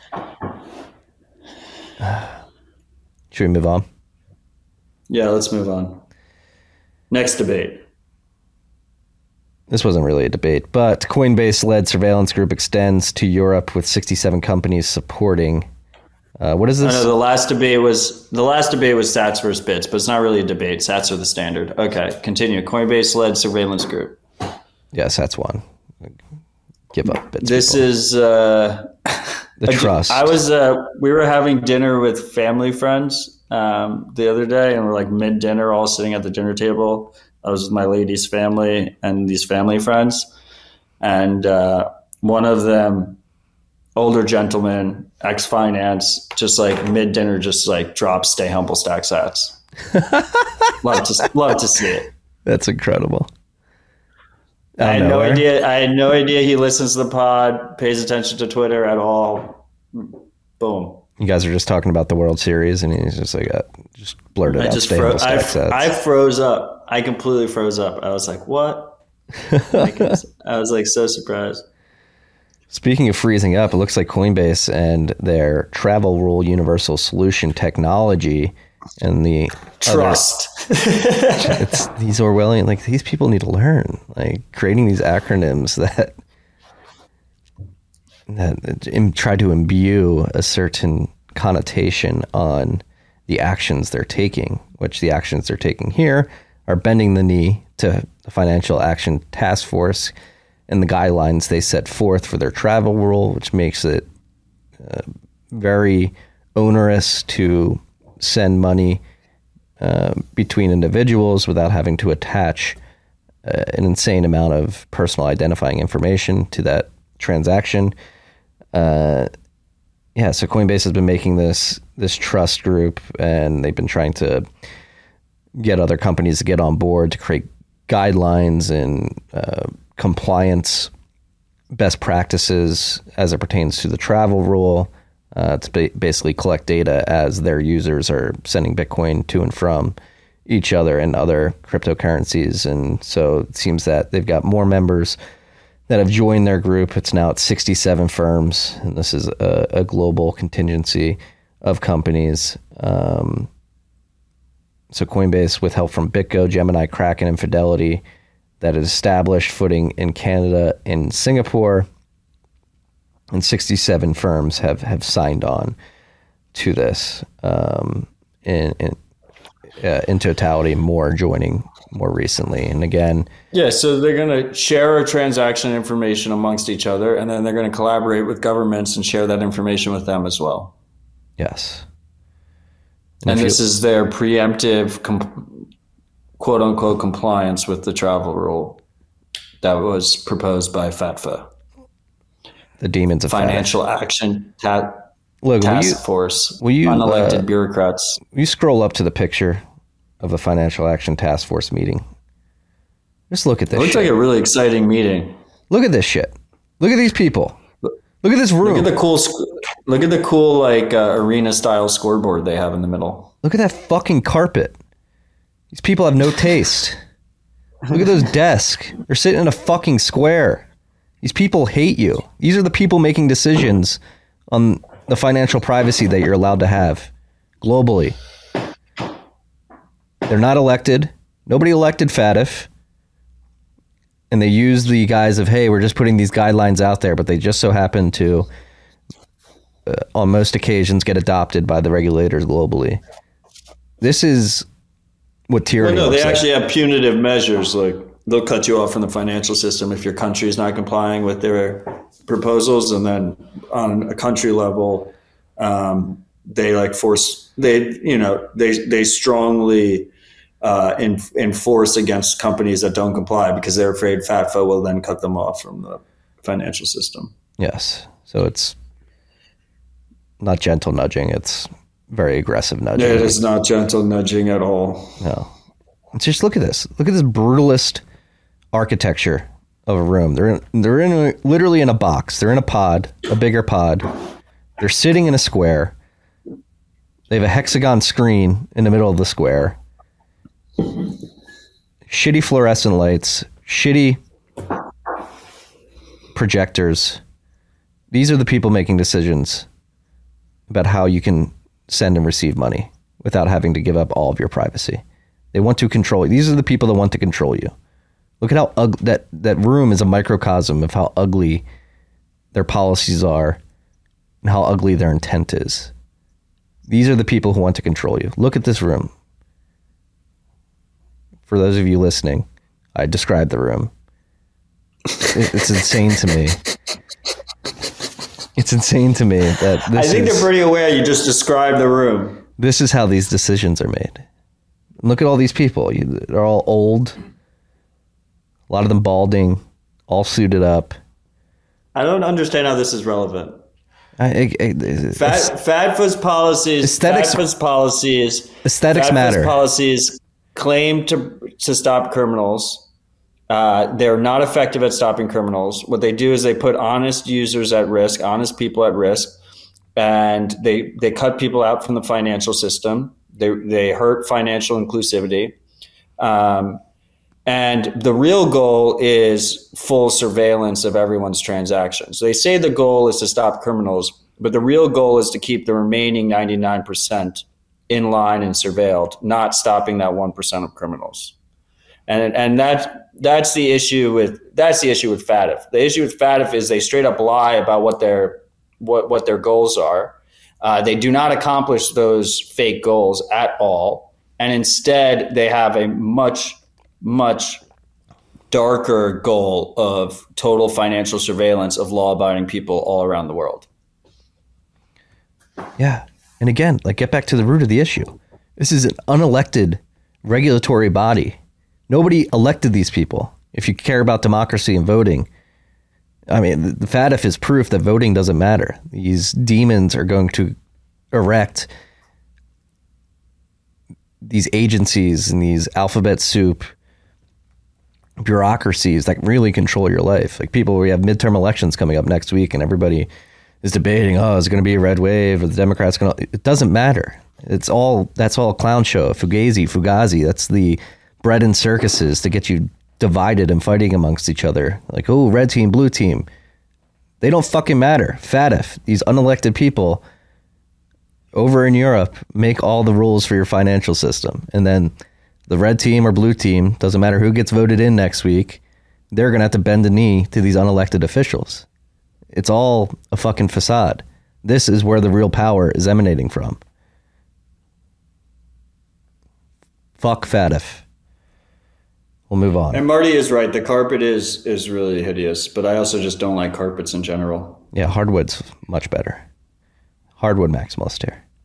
Should we move on? Yeah, let's move on. Next debate. This wasn't really a debate, but Coinbase-led surveillance group extends to Europe with sixty-seven companies supporting. Uh, what is this? I know the last debate was the last debate was Sats versus Bits, but it's not really a debate. Sats are the standard. Okay, continue. Coinbase-led surveillance group. Yes, that's one. Give up. Bits this people. is uh, the trust. I was. Uh, we were having dinner with family friends um, the other day, and we're like mid dinner, all sitting at the dinner table. I was with my lady's family and these family friends. And uh, one of them, older gentleman, ex-finance, just like mid-dinner, just like drops Stay Humble Stack Sats. love, to, love to see it. That's incredible. I had no idea. I had no idea he listens to the pod, pays attention to Twitter at all. Boom. You guys are just talking about the World Series, and he's just like, uh, just blurted I out. Just fro- I, f- I froze up. I completely froze up. I was like, what? like, I was like so surprised. Speaking of freezing up, it looks like Coinbase and their travel rule universal solution technology and the trust. Other, it's these Orwellian, like these people need to learn, like creating these acronyms that that im, try to imbue a certain connotation on the actions they're taking, which the actions they're taking here are bending the knee to the Financial Action Task Force and the guidelines they set forth for their travel rule, which makes it uh, very onerous to send money uh, between individuals without having to attach uh, an insane amount of personal identifying information to that transaction. Uh, yeah, so Coinbase has been making this this trust group, and they've been trying to get other companies to get on board to create guidelines and uh, compliance best practices as it pertains to the travel rule, uh, to ba- basically collect data as their users are sending Bitcoin to and from each other and other cryptocurrencies. And so it seems that they've got more members that have joined their group. It's now at sixty-seven firms, and this is a, a global contingency of companies. Um, So Coinbase, with help from BitGo, Gemini, Kraken, and Fidelity, that has established footing in Canada and Singapore, and sixty-seven firms have, have signed on to this. Um, in in, uh, in totality, more joining more recently. And again, yeah, so they're going to share our transaction information amongst each other, and then they're going to collaborate with governments and share that information with them as well. Yes. And, and this you, is their preemptive, com- quote unquote, compliance with the travel rule that was proposed by FATFA. The demons of Financial FATF. Action ta- Look, Task will you, Force, will you, unelected uh, bureaucrats. will you scroll up to the picture of the Financial Action Task Force meeting? Just look at this It looks shit. like a really exciting meeting. Look at this shit. Look at these people. Look at this room. Look at the cool, sc- look at the cool like uh, arena style scoreboard they have in the middle. Look at that fucking carpet. These people have no taste. Look at those desks. They're sitting in a fucking square. These people hate you. These are the people making decisions on the financial privacy that you're allowed to have globally. They're not elected. Nobody elected FATF. And they use the guise of, hey, we're just putting these guidelines out there, but they just so happen to, uh, on most occasions, get adopted by the regulators globally. This is what tyranny Well, no, they looks like. actually have punitive measures. Like they'll cut you off from the financial system if your country is not complying with their proposals, and then on a country level, um, they like force they you know they they strongly uh, in, enforce against companies that don't comply because they're afraid FATFA will then cut them off from the financial system. Yes. So it's not gentle nudging. It's very aggressive nudging. It is not gentle nudging at all. No. Just look at this. Look at this brutalist architecture of a room. They're in, they're in a, literally in a box. They're in a pod, a bigger pod. They're sitting in a square. They have a hexagon screen in the middle of the square. Shitty fluorescent lights, shitty projectors. These are the people making decisions about how you can send and receive money without having to give up all of your privacy. They want to control you. These are the people that want to control you. Look at how ugly that, that room is a microcosm of how ugly their policies are and how ugly their intent is. These are the people who want to control you. Look at this room. For those of you listening, I described the room. It, it's insane to me. It's insane to me that this I think is, they're pretty aware you just described the room. This is how these decisions are made. Look at all these people. You, they're all old. A lot of them balding, all suited up. I don't understand how this is relevant. I, I, I, Fat, FATFA's policies, Aesthetics- FATFA's policies, Aesthetics FATFA's matter. policies claim to to stop criminals. Uh, they're not effective at stopping criminals. What they do is they put honest users at risk, honest people at risk, and they they cut people out from the financial system. They they hurt financial inclusivity. Um, and the real goal is full surveillance of everyone's transactions. They say the goal is to stop criminals, but the real goal is to keep the remaining ninety-nine percent in line and surveilled, not stopping that one percent of criminals. And and that that's the issue with that's the issue with FATF. The issue with FATF is they straight up lie about what their what what their goals are. Uh, they do not accomplish those fake goals at all, and instead they have a much much darker goal of total financial surveillance of law-abiding people all around the world. Yeah. And again, like get back to the root of the issue. This is an unelected regulatory body. Nobody elected these people. If you care about democracy and voting, I mean, the FATF is proof that voting doesn't matter. These demons are going to erect these agencies and these alphabet soup bureaucracies that really control your life. Like people, we have midterm elections coming up next week and everybody is debating, oh, is it going to be a red wave or the Democrats going to, it doesn't matter. It's all, that's all a clown show. Fugazi, Fugazi, that's the bread and circuses to get you divided and fighting amongst each other. Like, oh, red team, blue team. They don't fucking matter. FATF, these unelected people over in Europe make all the rules for your financial system. And then the red team or blue team, doesn't matter who gets voted in next week, they're going to have to bend the knee to these unelected officials. It's all a fucking facade. This is where the real power is emanating from. Fuck FATF. We'll move on. And Marty is right. The carpet is is really hideous, but I also just don't like carpets in general. Yeah, hardwood's much better. Hardwood maximalist here.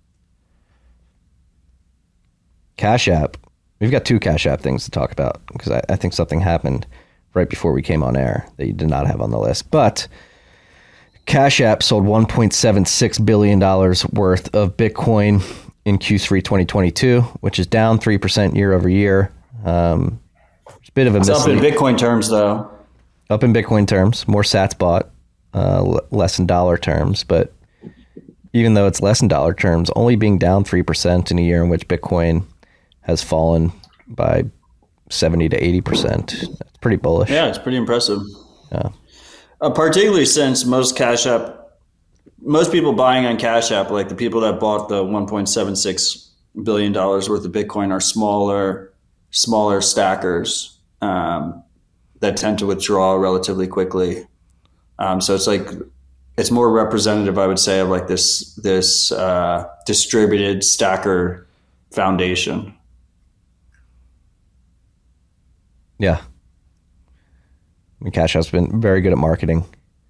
Cash App, we've got two Cash App things to talk about because I, I think something happened right before we came on air that you did not have on the list. But Cash App sold one point seven six billion dollars worth of Bitcoin in Q three twenty twenty-two, which is down three percent year over year. Um, it's a bit of a it's mis- up in Bitcoin terms, though. Up in Bitcoin terms, more sats bought, uh, l- less in dollar terms. But even though it's less in dollar terms, only being down three percent in a year in which Bitcoin has fallen by seventy to eighty percent, that's pretty bullish. Yeah, it's pretty impressive. Yeah. Uh, particularly since most Cash App, most people buying on Cash App, like the people that bought the one point seven six billion dollars worth of Bitcoin, are smaller, smaller stackers um, that tend to withdraw relatively quickly. Um, so it's like it's more representative, I would say, of like this this uh, distributed stacker foundation. Yeah. I mean, Cash App's been very good at marketing.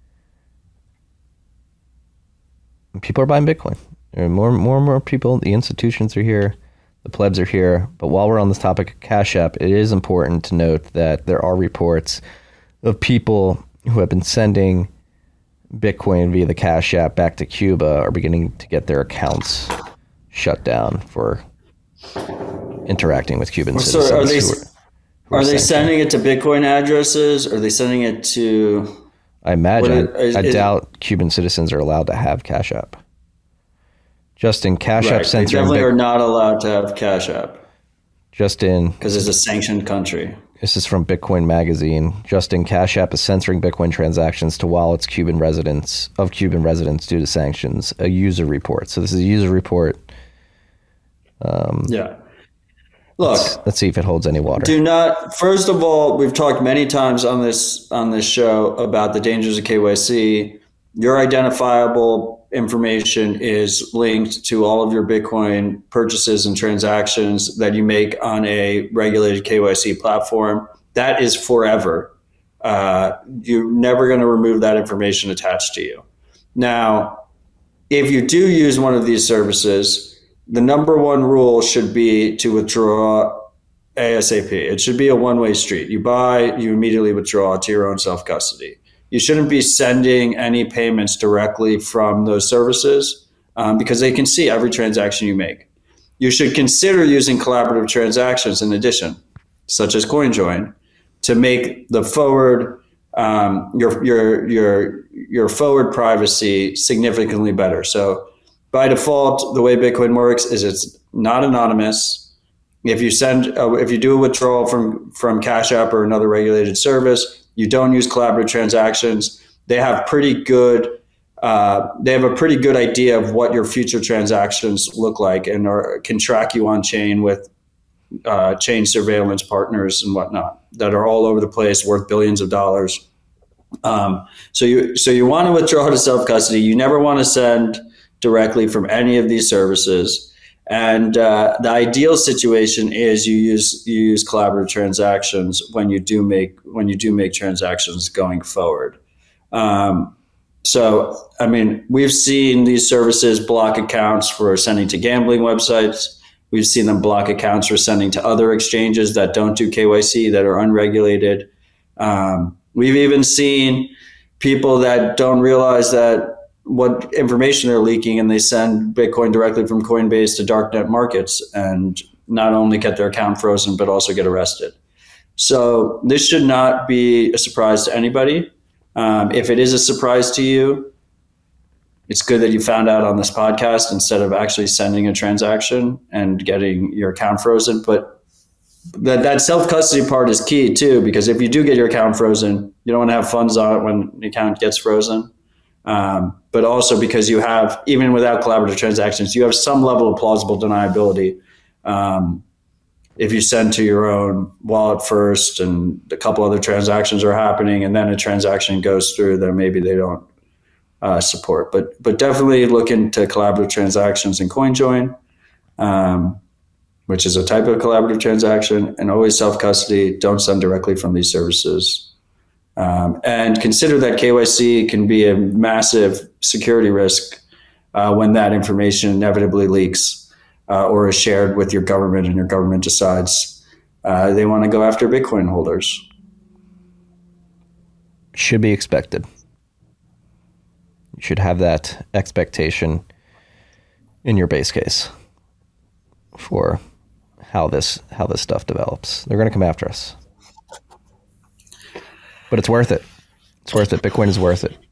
People are buying Bitcoin. There are more, more and more people. The institutions are here. The plebs are here. But while we're on this topic of Cash App, it is important to note that there are reports of people who have been sending Bitcoin via the Cash App back to Cuba are beginning to get their accounts shut down for interacting with Cuban So citizens. are they, who are, who are are they sanctioned. sending it to Bitcoin addresses? Are they sending it to... I imagine. What is- I is- doubt Cuban citizens are allowed to have Cash App. Justin, Cash App Right, they censoring definitely Bitcoin. are not allowed to have Cash App Justin, because it's a sanctioned country. this is from Bitcoin Magazine. Justin, Cash App is censoring Bitcoin transactions to wallets Cuban residents of Cuban residents due to sanctions. A user report. So this is a user report. Yeah. Look, Let's see if it holds any water. do not. First of all, we've talked many times on this on this show about the dangers of K Y C. Your identifiable information is linked to all of your Bitcoin purchases and transactions that you make on a regulated K Y C platform. That is forever. Uh, you're never going to remove that information attached to you. Now, if you do use one of these services, the number one rule should be to withdraw ASAP. It should be a one-way street. You buy, you immediately withdraw to your own self-custody. You shouldn't be sending any payments directly from those services um, because they can see every transaction you make. You should consider using collaborative transactions in addition, such as CoinJoin, to make the forward um, your your your your forward privacy significantly better. So by default, the way Bitcoin works is it's not anonymous. If you send, uh, if you do a withdrawal from from Cash App or another regulated service, you don't use collaborative transactions. They have pretty good, uh, they have a pretty good idea of what your future transactions look like, and are, can track you on chain with uh, chain surveillance partners and whatnot that are all over the place, worth billions of dollars. Um, so you so you want to withdraw to self custody. You never want to send directly from any of these services. And uh, the ideal situation is you use you use collaborative transactions when you do make when you do make transactions going forward. Um, so, I mean, we've seen these services block accounts for sending to gambling websites. We've seen them block accounts for sending to other exchanges that don't do K Y C, that are unregulated. Um, we've even seen people that don't realize that what information they're leaking, and they send Bitcoin directly from Coinbase to darknet markets and not only get their account frozen, but also get arrested. So this should not be a surprise to anybody. Um, if it is a surprise to you, it's good that you found out on this podcast instead of actually sending a transaction and getting your account frozen. But that, that self-custody part is key too, because if you do get your account frozen, you don't want to have funds on it when the account gets frozen. Um, but also because you have, even without collaborative transactions, you have some level of plausible deniability. Um, if you send to your own wallet first and a couple other transactions are happening and then a transaction goes through, then maybe they don't uh, support. But but definitely look into collaborative transactions in CoinJoin, um, which is a type of collaborative transaction, and always self-custody. Don't send directly from these services. Um, and consider that K Y C can be a massive security risk uh, when that information inevitably leaks. uh, or is shared with your government, and your government decides uh, they want to go after Bitcoin holders. Should be expected. You should have that expectation in your base case for how this how this stuff develops. They're going to come after us. But it's worth it. It's worth it. Bitcoin is worth it.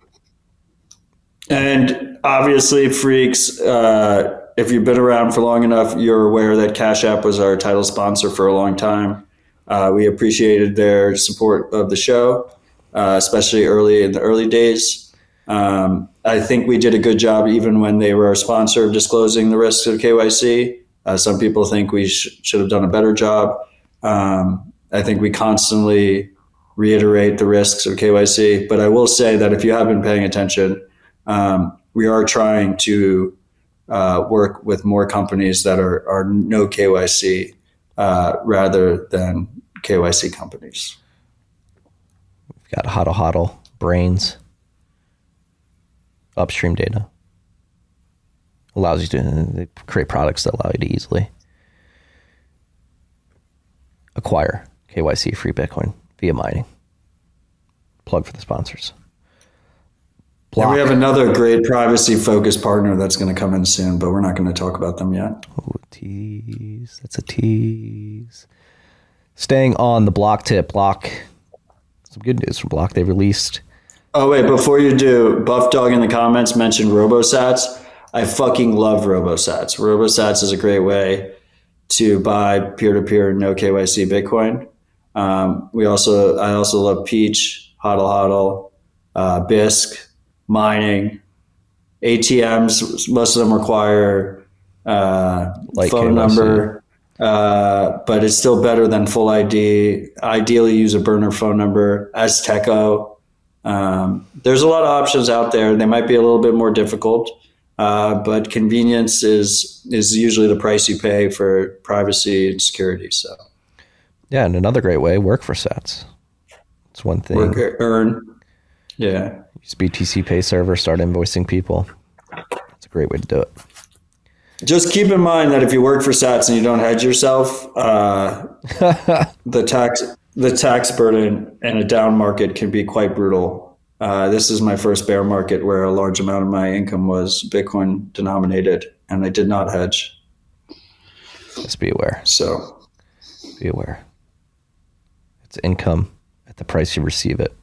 And obviously, freaks, uh, if you've been around for long enough, you're aware that Cash App was our title sponsor for a long time. Uh, we appreciated their support of the show, uh, especially early in the early days. Um, I think we did a good job even when they were our sponsor of disclosing the risks of K Y C. Uh, some people think we sh- should have done a better job. Um, I think we constantly reiterate the risks of K Y C. But I will say that if you have been paying attention, um, we are trying to uh, work with more companies that are, are no K Y C uh, rather than K Y C companies. We've got HODL HODL, Brains, upstream data. Allows you to create products that allow you to easily acquire K Y C free Bitcoin via mining. Plug for the sponsors. And we have another great privacy-focused partner that's going to come in soon, but we're not going to talk about them yet. Oh, tease. That's a tease. Staying on the Block tip, Block. Some good news from Block. They released. Oh, wait, before you do, Buff Dog in the comments mentioned RoboSats. I fucking love RoboSats. RoboSats is a great way to buy peer-to-peer no K Y C Bitcoin. Um, we also, I also love Peach, HODL HODL, uh, Bisq, mining, A T Ms. Most of them require uh, like phone K Y C. number, uh, but it's still better than full I D. Ideally, use a burner phone number. Azteco. Um, there's a lot of options out there. They might be a little bit more difficult. Uh, but convenience is is usually the price you pay for privacy and security. So, yeah, and another great way, work for Sats. It's one thing. Work, earn, yeah. Use B T C Pay server, start invoicing people. It's a great way to do it. Just keep in mind that if you work for Sats and you don't hedge yourself, uh, the tax the tax burden in a down market can be quite brutal. Uh, this is my first bear market where a large amount of my income was Bitcoin denominated, and I did not hedge. Just be aware. So, be aware. It's income at the price you receive it.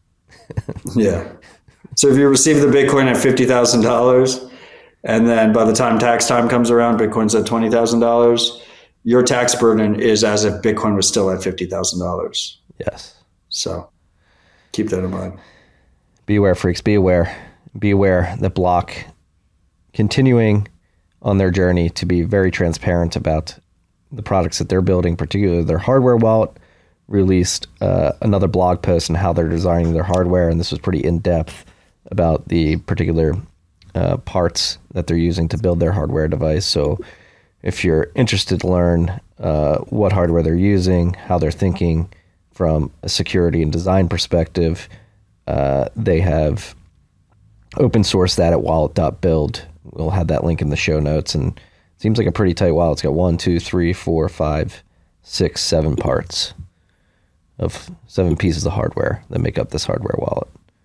Yeah. So if you receive the Bitcoin at fifty thousand dollars, and then by the time tax time comes around, Bitcoin's at twenty thousand dollars, your tax burden is as if Bitcoin was still at fifty thousand dollars. Yes. So keep that in mind. Be aware, freaks. Be aware. Be aware that Block, continuing on their journey to be very transparent about the products that they're building, particularly their hardware wallet, released uh, another blog post on how they're designing their hardware, and this was pretty in-depth about the particular uh, parts that they're using to build their hardware device. So if you're interested to learn uh, what hardware they're using, how they're thinking from a security and design perspective, Uh, they have open sourced that at wallet dot build. We'll have that link in the show notes. And it seems like a pretty tight wallet. It's got one, two, three, four, five, six, seven parts of seven pieces of hardware that make up this hardware wallet.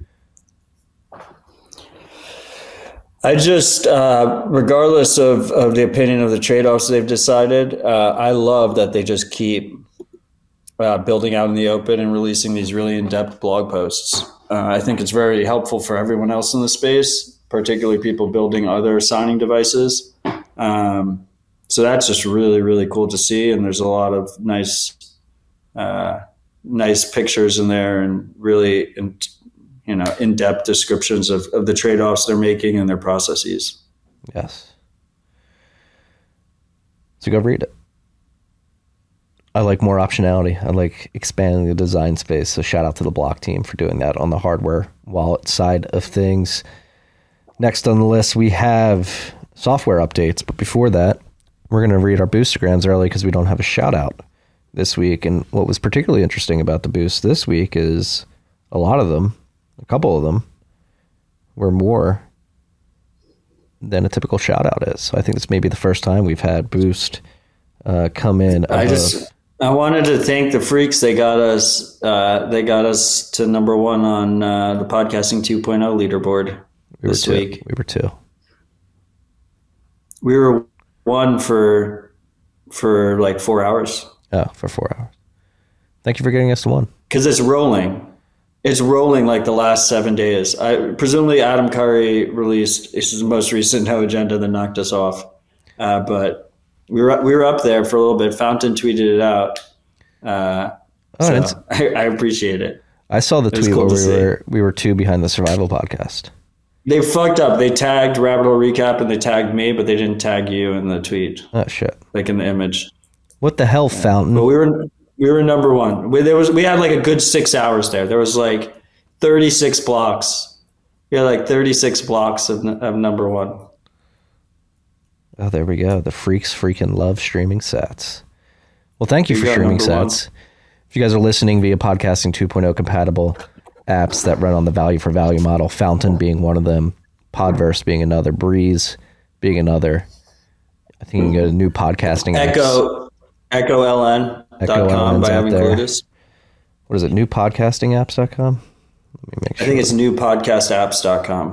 I just, uh, regardless of, of the opinion of the trade-offs they've decided, uh, I love that they just keep uh, building out in the open and releasing these really in-depth blog posts. Uh, I think it's very helpful for everyone else in the space, particularly people building other signing devices. Um, so that's just really, really cool to see. And there's a lot of nice, uh, nice pictures in there and really, in, you know, in-depth descriptions of, of the trade-offs they're making and their processes. Yes. So go read it. I like more optionality. I like expanding the design space. So shout out to the Block team for doing that on the hardware wallet side of things. Next on the list, we have software updates. But before that, we're going to read our Boostergrams early because we don't have a shout out this week. And what was particularly interesting about the boost this week is a lot of them, a couple of them, were more than a typical shout out is. So I think this may be the first time we've had Boost uh, come in. Above. I just I wanted to thank the freaks. They got us. Uh, they got us to number one on uh, the Podcasting two point oh leaderboard we this were two. week. We were two. We were one for for like four hours. Oh, for four hours. Thank you for getting us to one. Because it's rolling. It's rolling like the last seven days. I presumably Adam Curry released his most recent No Agenda that knocked us off. Uh, but we were we were up there for a little bit. Fountain tweeted it out. Uh, oh, so I, I appreciate it. I saw the It was tweet cool where to we see. were we were two behind the Survival podcast. They fucked up. They tagged Rabbit Hole Recap and they tagged me, but they didn't tag you in the tweet, Oh shit! like in the image. What the hell, Fountain? But we were we were number one. We, there was we had like a good six hours there. There was like thirty-six blocks. We had like thirty-six blocks of of number one. Oh, there we go. The freaks freaking love streaming sats. Well, thank you You for got streaming number one. sats. If you guys are listening via Podcasting two point oh compatible apps that run on the value for value model, Fountain being one of them, Podverse being another, Breeze being another. I think you can go to new podcasting apps. Echo Echo L N dot com by Evan Clotis. What is it? new podcasting apps dot com? Let me make I sure. think it's new podcast apps dot com.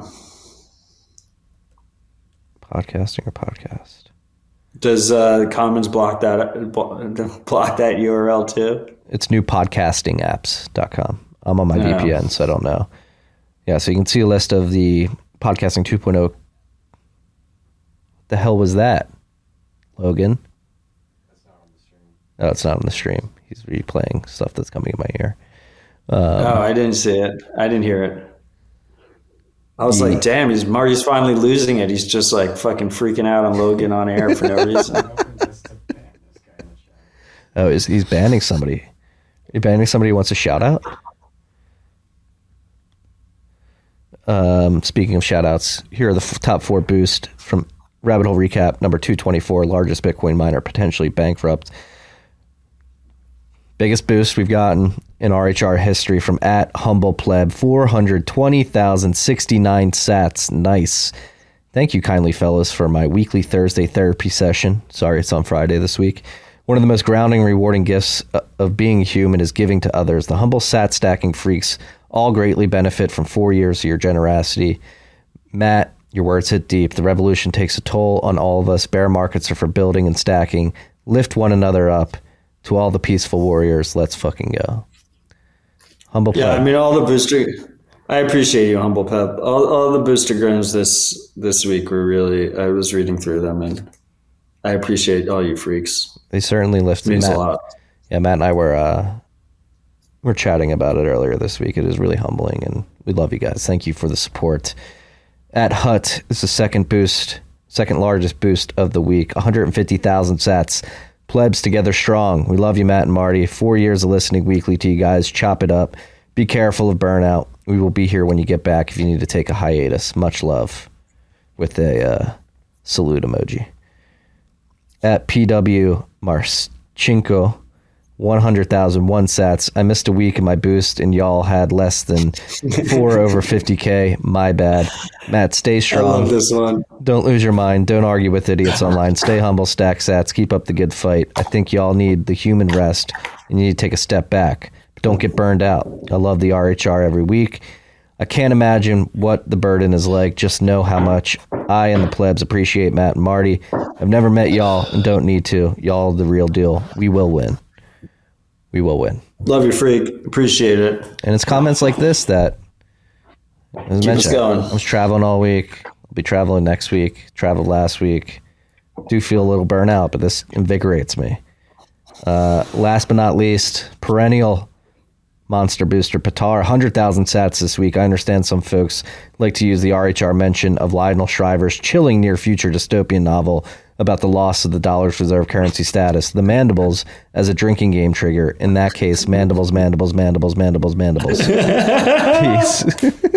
Podcasting or podcast? Does uh, Commons block that block that U R L too? It's new podcasting apps dot com. I'm on my No. V P N, so I don't know. Yeah, so you can see a list of the Podcasting two point oh. The hell was that, Logan? That's not on the stream. Oh, it's not on the stream. He's replaying stuff that's coming in my ear. oh, I didn't see it. I didn't hear it. I was Yeah. like, damn, he's Marty's finally losing it. He's just like fucking freaking out on Logan on air for no reason. Oh, is he's banning somebody? He's banning somebody who wants a shout out? Um, speaking of shout outs, here are the f- top four boost from Rabbit Hole Recap. Number two twenty-four, largest Bitcoin miner, potentially bankrupt. Biggest boost we've gotten in R H R history from at Humble Pleb, four hundred twenty thousand sixty-nine sats. Nice. Thank you kindly, fellas, for my weekly Thursday therapy session. Sorry, it's on Friday this week. One of the most grounding and rewarding gifts of being human is giving to others. The humble sat stacking freaks all greatly benefit from four years of your generosity. Matt, your words hit deep. The revolution takes a toll on all of us. Bear markets are for building and stacking. Lift one another up. To all the peaceful warriors, let's fucking go. Humble Yeah, pleb. I mean, all the booster. I appreciate you, Humble Pep. All, all the booster grams this this week were really. I was reading through them, and I appreciate all you freaks. They certainly It lifted means Matt. a lot. Yeah, Matt and I were uh, were chatting about it earlier this week. It is really humbling, and we love you guys. Thank you for the support. At Hut, this is the second boost, second largest boost of the week. one hundred fifty thousand sats. Plebs together strong. We love you, Matt and Marty. Four years of listening weekly to you guys. Chop it up. Be careful of burnout. We will be here when you get back if you need to take a hiatus. Much love. With a uh, salute emoji. At P W Marchenko, one hundred thousand one sats. I missed a week in my boost, and y'all had less than four over fifty K. My bad. Matt, stay I strong. love this one. Don't lose your mind. Don't argue with idiots online. Stay humble, stack sats. Keep up the good fight. I think y'all need the human rest, and you need to take a step back. But don't get burned out. I love the R H R every week. I can't imagine what the burden is like. Just know how much I and the plebs appreciate Matt and Marty. I've never met y'all and don't need to. Y'all the real deal. We will win. We will win. Love you, freak. Appreciate it. And it's comments like this that, as Keep us mentioned, going. I was traveling all week. I'll be traveling next week. Traveled last week. Do feel a little burnout, but this invigorates me. Uh, last but not least, perennial monster booster Patar, one hundred thousand sats this week. I understand some folks like to use the R H R mention of Lionel Shriver's chilling near-future dystopian novel about the loss of the dollar's reserve currency status, the mandibles, as a drinking game trigger. In that case, mandibles, mandibles, mandibles, mandibles, mandibles. Peace.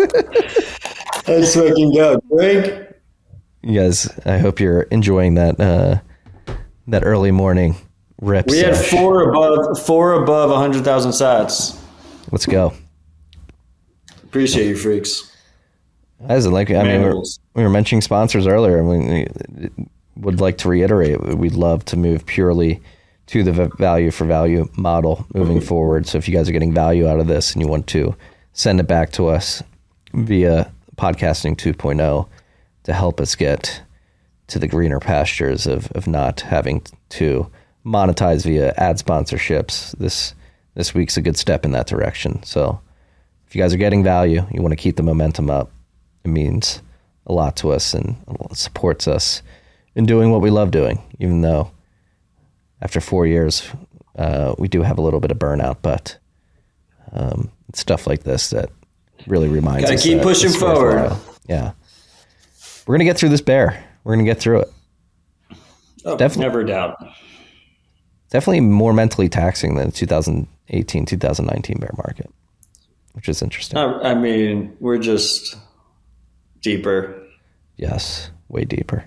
Let's fucking go. Drink. You guys, I hope you're enjoying that uh, that early morning rip. We had sesh. four above four above one hundred thousand sats. Let's go. Appreciate you, freaks. As in, like, I mean, we were, we were mentioning sponsors earlier, and we would like to reiterate, we'd love to move purely to the value for value model moving forward. So if you guys are getting value out of this and you want to send it back to us via Podcasting two point oh to help us get to the greener pastures of, of not having to monetize via ad sponsorships, this this week's a good step in that direction. So if you guys are getting value, you want to keep the momentum up, it means a lot to us and supports us in doing what we love doing, even though after four years, uh, we do have a little bit of burnout, but um, it's stuff like this that really reminds Gotta us. keep that pushing it's forward. worthwhile. Yeah. We're going to get through this bear. We're going to get through it. Oh, Definitely. never doubt. Definitely more mentally taxing than the two thousand eighteen, two thousand nineteen bear market, which is interesting. I, I mean, we're just deeper. Yes, way deeper.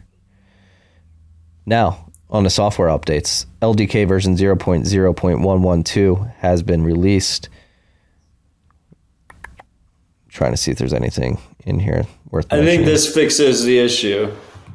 Now, on the software updates, L D K version zero point zero point one one two has been released. Trying to see if there's anything in here worth I mentioning. think this fixes the issue.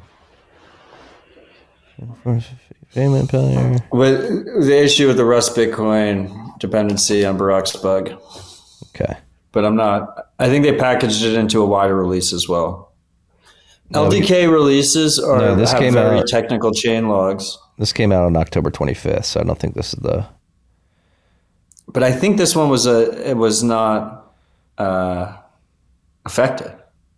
Payment failure. With the issue with the Rust Bitcoin dependency on Barack's bug. Okay. But I'm not. I think they packaged it into a wider release as well. No, L D K releases are No, this have came very out- technical chain logs. This came out on October twenty-fifth, so I don't think this is the... But I think this one was a it was not uh, affected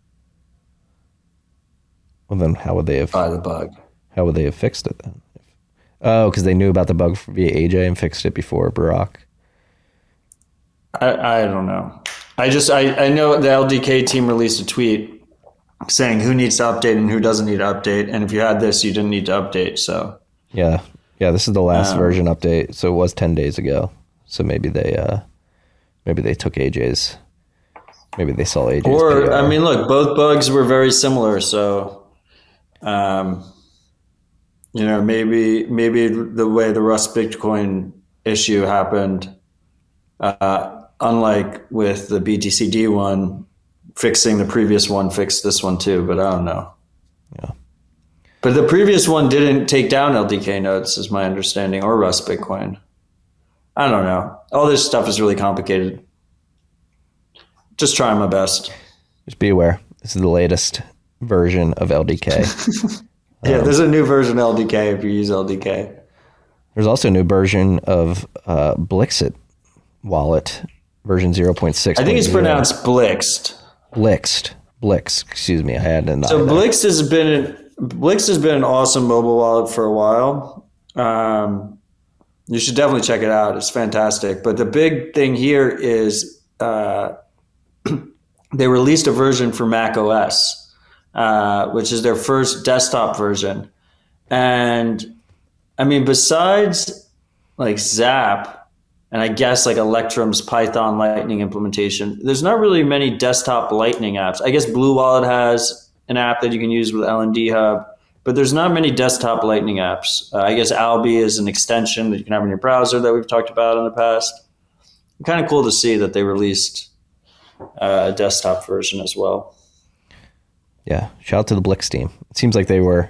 Well, then how would they have... by the bug. How would they have fixed it then? Oh, because they knew about the bug via A J and fixed it before Barack. I, I don't know. I just I, I know the L D K team released a tweet saying who needs to update and who doesn't need to update, and if you had this, you didn't need to update. So Yeah, yeah. This is the last Um, version update, so it was ten days ago. So maybe they, uh, maybe they took A J's. Maybe they saw A J's. or P R. I mean, look, both bugs were very similar. So, um, you know, maybe maybe the way the Rust Bitcoin issue happened, uh, unlike with the B T C D one, fixing the previous one fixed this one too. But I don't know. Yeah. But the previous one didn't take down L D K nodes, is my understanding, or Rust Bitcoin. I don't know. All this stuff is really complicated. Just trying my best. Just be aware. This is the latest version of L D K. Yeah, there's a new version of L D K if you use L D K. There's also a new version of uh, Blixit wallet, version zero point six. I think it's pronounced Blixt. Blixt. Blix. Excuse me. I had an So Blixt has been Blixt has been an awesome mobile wallet for a while. Um, you should definitely check it out. It's fantastic. But the big thing here is uh, they released a version for Mac O S, uh, which is their first desktop version. And I mean, besides like Zap and I guess like Electrum's Python Lightning implementation, there's not really many desktop Lightning apps. I guess Blue Wallet has an app that you can use with L N D Hub, but there's not many desktop Lightning apps. Uh, I guess Alby is an extension that you can have in your browser that we've talked about in the past. Kind of cool to see that they released uh, a desktop version as well. Yeah. Shout out to the Blix team. It seems like they were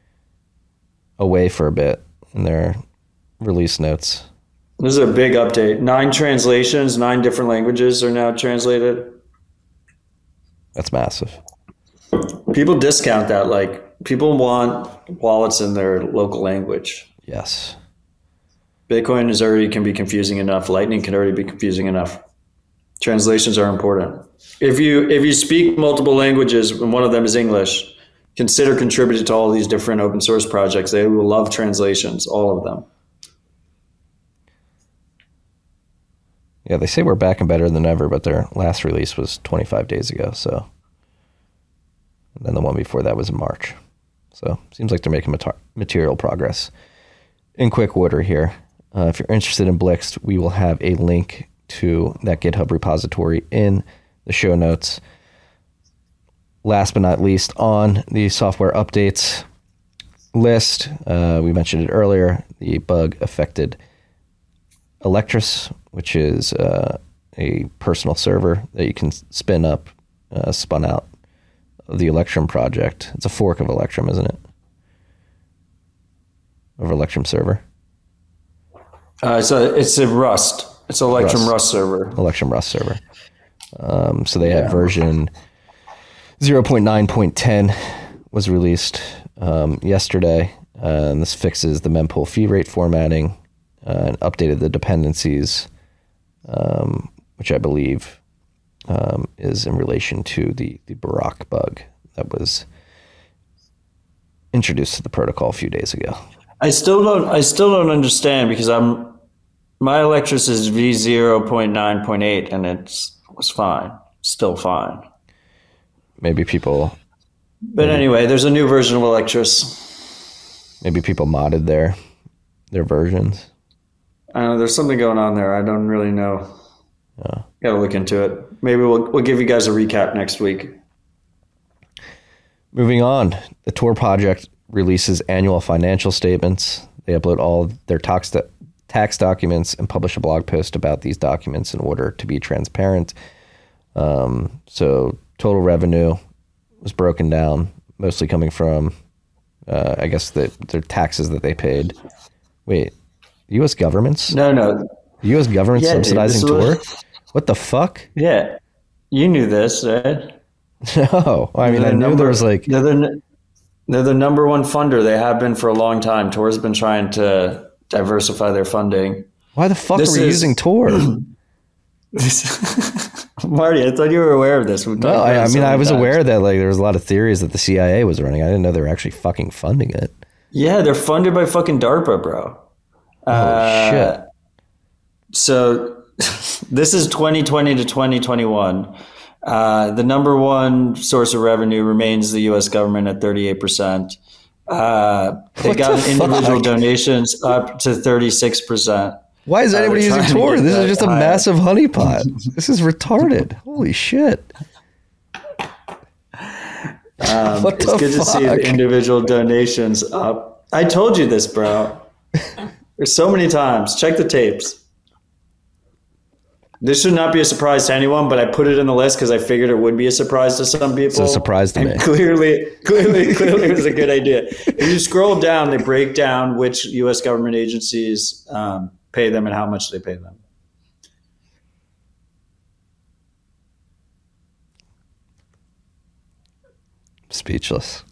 away for a bit in their release notes. This is a big update. Nine translations, nine different languages are now translated. That's massive. People discount that. Like, people want wallets in their local language. Yes. Bitcoin is already can be confusing enough. Lightning can already be confusing enough. Translations are important. If you if you speak multiple languages and one of them is English, consider contributing to all these different open source projects. They will love translations, all of them. Yeah, they say we're back and better than ever, but their last release was twenty-five days ago. So, and then the one before that was in March. So, seems like they're making mat- material progress in quick order here. Uh, if you're interested in Blixt, we will have a link to that GitHub repository in the show notes. Last but not least, on the software updates list, uh, we mentioned it earlier, the bug affected Electris, which is uh, a personal server that you can spin up, uh, spun out of the Electrum project. It's a fork of Electrum, isn't it? Of Electrum server. Uh, it's a it's a Rust. It's an Electrum Rust, Rust server. Electrum Rust server. Um, so they yeah. have version zero point nine point ten was released um, yesterday. Uh, and this fixes the mempool fee rate formatting uh, and updated the dependencies, um, which I believe um, is in relation to the, the Barak bug that was introduced to the protocol a few days ago. I still don't. I still don't understand because I'm my Electrum is v zero point nine point eight and it's was fine, still fine. Maybe people. But maybe, anyway, there's a new version of Electrum. Maybe people modded their their versions. I don't know. There's something going on there. I don't really know. Yeah. Got to look into it. Maybe we'll we'll give you guys a recap next week. Moving on, the Tor project releases annual financial statements. They upload all their tax tax documents and publish a blog post about these documents in order to be transparent. Um, so total revenue was broken down, mostly coming from. Uh, I guess the their taxes that they paid. Wait, U S governments? No, no. The U S government yeah, subsidizing dude, Tor? Was... What the fuck? Yeah, you knew this, right? No, I mean, they're I knew number, there was like... They're the, they're the number one funder. They have been for a long time. Tor's been trying to diversify their funding. Why the fuck this are we is... using Tor? Marty, I thought you were aware of this. No, I, I mean, I was times. aware that like there was a lot of theories that the C I A was running. I didn't know they were actually fucking funding it. Yeah, they're funded by fucking DARPA, bro. Oh, uh, shit. So this is twenty twenty to twenty twenty-one. Uh, the number one source of revenue remains the U S government at thirty-eight percent. Uh, they got the individual donations up to thirty-six percent. Why is anybody uh, using Tor? To this is just a higher. massive honeypot. This is retarded. Holy shit. Um, what it's good fuck? to see the individual donations up. I told you this, bro. There's so many times. Check the tapes. This should not be a surprise to anyone, but I put it in the list because I figured it would be a surprise to some people. It's a surprise to and me. Clearly, clearly, clearly it was a good idea. If you scroll down, they break down which U S government agencies um, pay them and how much they pay them. Speechless.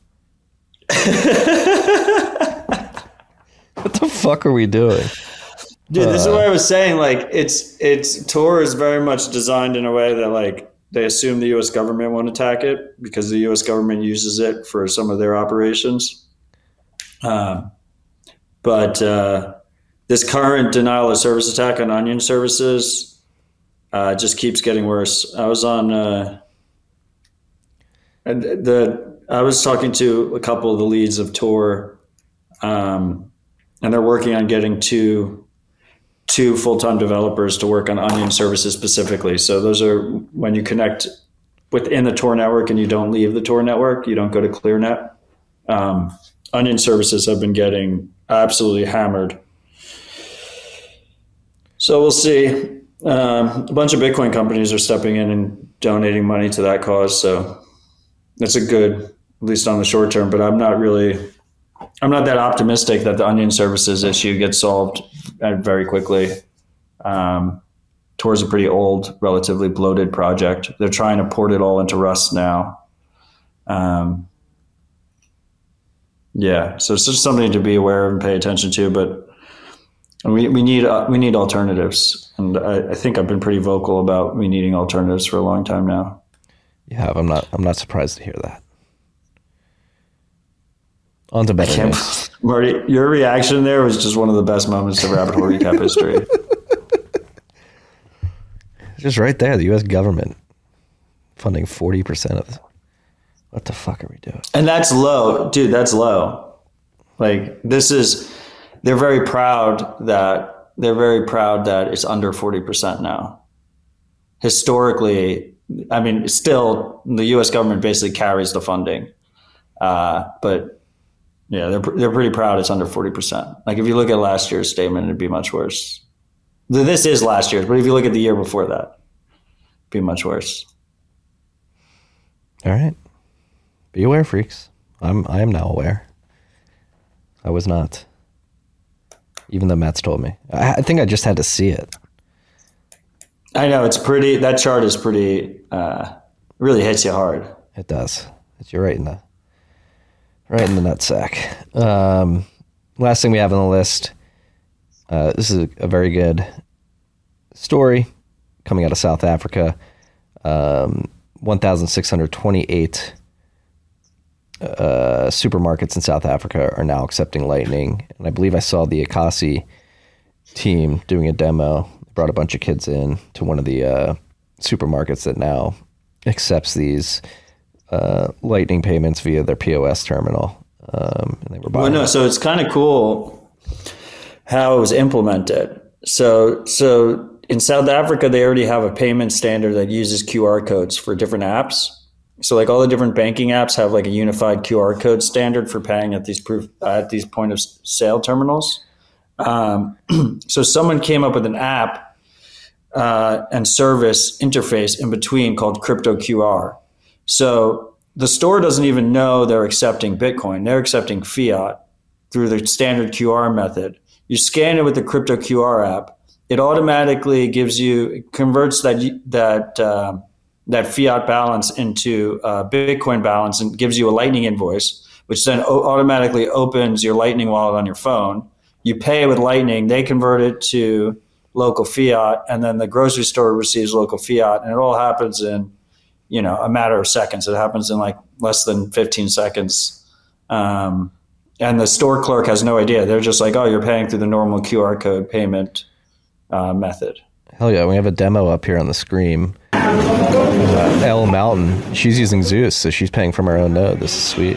What the fuck are we doing? Dude, this uh, is what I was saying. Like, it's it's Tor is very much designed in a way that like they assume the U S government won't attack it because the U S government uses it for some of their operations. Um, but uh, this current denial of service attack on Onion services uh, just keeps getting worse. I was on uh, the I was talking to a couple of the leads of Tor, um, and they're working on getting two two full-time developers to work on Onion services specifically. So those are when you connect within the Tor network and you don't leave the Tor network, you don't go to ClearNet. Um, Onion services have been getting absolutely hammered. So we'll see. Um, a bunch of Bitcoin companies are stepping in and donating money to that cause. So that's a good, at least on the short term, but I'm not really, I'm not that optimistic that the Onion services issue gets solved very quickly. Um, Tor's a pretty old, relatively bloated project. They're trying to port it all into Rust now. Um, yeah, so it's just something to be aware of and pay attention to, but we we need uh, we need alternatives, and I, I think I've been pretty vocal about me needing alternatives for a long time now. Yeah, I'm not I'm not surprised to hear that. On to better news. Marty, your reaction there was just one of the best moments of Rabbit Hole Recap history. Just right there, the U S government funding forty percent of this. What the fuck are we doing? And that's low, dude. That's low. Like this is. They're very proud that they're very proud that it's under forty percent now. Historically, I mean, still the U S government basically carries the funding, uh, but yeah, they're they're pretty proud it's under forty percent. Like if you look at last year's statement, it'd be much worse. This is last year's, but if you look at the year before that, it'd be much worse. All right. Be aware, freaks. I'm I am now aware. I was not. Even though Matt's told me. I, I think I just had to see it. I know, it's pretty, that chart is pretty, uh, really hits you hard. It does. You're right in the, right in the nutsack. Um, last thing we have on the list, uh, this is a, a very good story coming out of South Africa. Um, one thousand six hundred twenty-eight uh, supermarkets in South Africa are now accepting Lightning. And I believe I saw the Akasi team doing a demo. They brought a bunch of kids in to one of the uh, supermarkets that now accepts these uh, Lightning payments via their P O S terminal. Um, and they were buying. Well, no, so it's kind of cool how it was implemented. So, so in South Africa, they already have a payment standard that uses Q R codes for different apps. So, like all the different banking apps have like a unified Q R code standard for paying at these proof at these point of sale terminals. Um, so, someone came up with an app uh, and service interface in between called Crypto Q R. So, the store doesn't even know they're accepting Bitcoin; they're accepting fiat through the standard Q R method. You scan it with the Crypto Q R app. It automatically gives you, converts that that uh, that fiat balance into uh, Bitcoin balance and gives you a Lightning invoice, which then o- automatically opens your Lightning wallet on your phone. You pay with Lightning, they convert it to local fiat, and then the grocery store receives local fiat, and it all happens in, you know, a matter of seconds. It happens in like less than fifteen seconds. Um, and the store clerk has no idea. They're just like, oh, you're paying through the normal Q R code payment Uh, method. Hell yeah, we have a demo up here on the screen. Uh, Elle Mountain, she's using Zeus, so she's paying from her own node. This is sweet.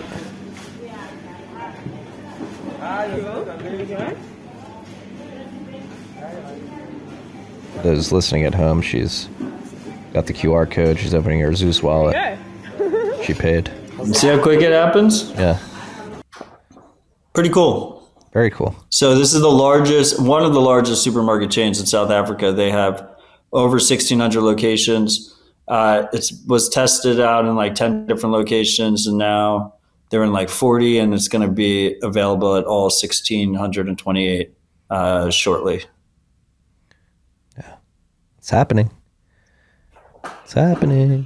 Those listening at home, she's got the Q R code. She's opening her Zeus wallet. She paid. See how quick it happens? Yeah. Pretty cool. Very cool. So this is the largest, one of the largest supermarket chains in South Africa. They have over sixteen hundred locations. Uh, it was tested out in like ten different locations, and now they're in like forty, and it's going to be available at all one thousand six hundred twenty-eight uh, shortly. Yeah, it's happening. It's happening.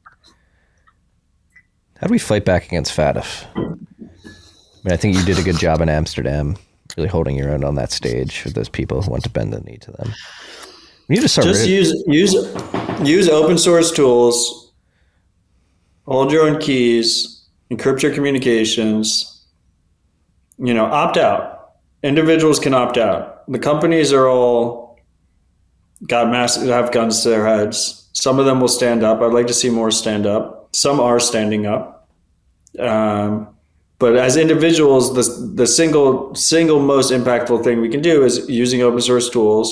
How do we fight back against F A T F? I mean, I think you did a good job in Amsterdam, really holding your own on that stage with those people who want to bend the knee to them. We need to start. Just really- use use use open source tools. Hold your own keys. Encrypt your communications. You know, opt out. Individuals can opt out. The companies are all got massive have guns to their heads. Some of them will stand up. I'd like to see more stand up. Some are standing up. Um, But as individuals, the the single single most impactful thing we can do is using open source tools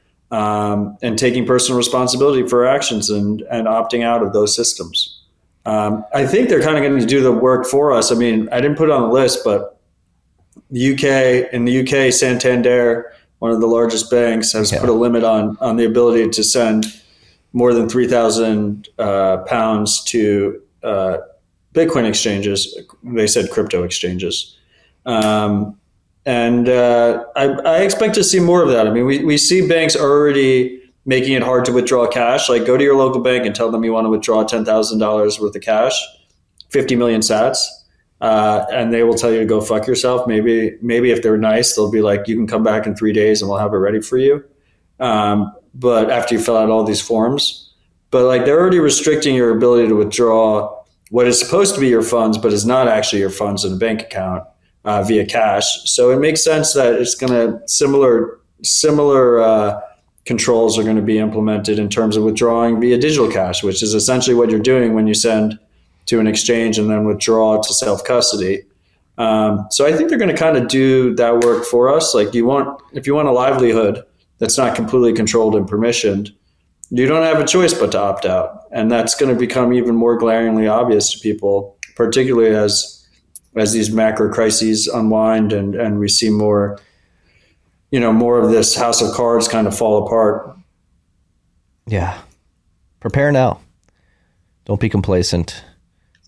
um, and taking personal responsibility for our actions and and opting out of those systems. Um, I think they're kind of going to do the work for us. I mean, I didn't put it on the list, but the U K in the U K, Santander, one of the largest banks, has yeah. put a limit on on the ability to send more than three thousand uh, pounds to uh, Bitcoin exchanges. They said crypto exchanges. Um, and uh, I, I expect to see more of that. I mean, we, we see banks already making it hard to withdraw cash. Like, go to your local bank and tell them you want to withdraw ten thousand dollars worth of cash, fifty million sats, uh, and they will tell you to go fuck yourself. Maybe maybe if they're nice, they'll be like, you can come back in three days and we'll have it ready for you. Um, but after you fill out all these forms. But like, they're already restricting your ability to withdraw what is supposed to be your funds, but is not actually your funds in a bank account uh, via cash. So it makes sense that it's going to similar similar uh, controls are going to be implemented in terms of withdrawing via digital cash, which is essentially what you're doing when you send to an exchange and then withdraw to self custody. Um, so I think they're going to kind of do that work for us. Like, you want if you want a livelihood that's not completely controlled and permissioned, you don't have a choice but to opt out. And that's going to become even more glaringly obvious to people, particularly as as these macro crises unwind and, and we see more, you know, more of this house of cards kind of fall apart. Yeah. Prepare now. Don't be complacent.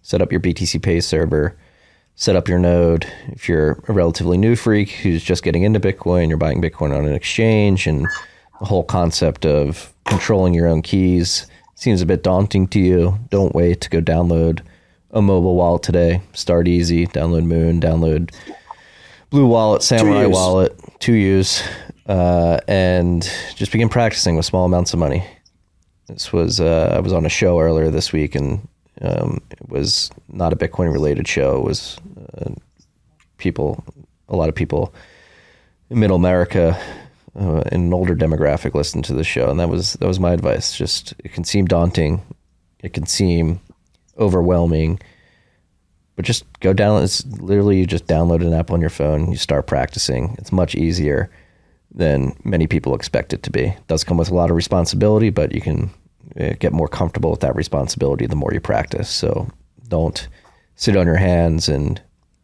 set up your B T C Pay server, set up your node. If you're a relatively new freak who's just getting into Bitcoin, you're buying Bitcoin on an exchange, and the whole concept of controlling your own keys seems a bit daunting to you. Don't wait to go download a mobile wallet today. Start easy. Download Moon, download Blue Wallet, Samurai Wallet, two use, uh, and just begin practicing with small amounts of money. This was, uh, I was on a show earlier this week, and um, it was not a Bitcoin related show. It was uh, people, a lot of people in middle America, uh, in an older demographic, listened to the show. And that was, that was my advice. Just, it can seem daunting. It can seem overwhelming, but just go down. It's literally, you just download an app on your phone, you start practicing. It's much easier than many people expect it to be. It does come with a lot of responsibility, but you can uh, get more comfortable with that responsibility the more you practice. So don't sit on your hands and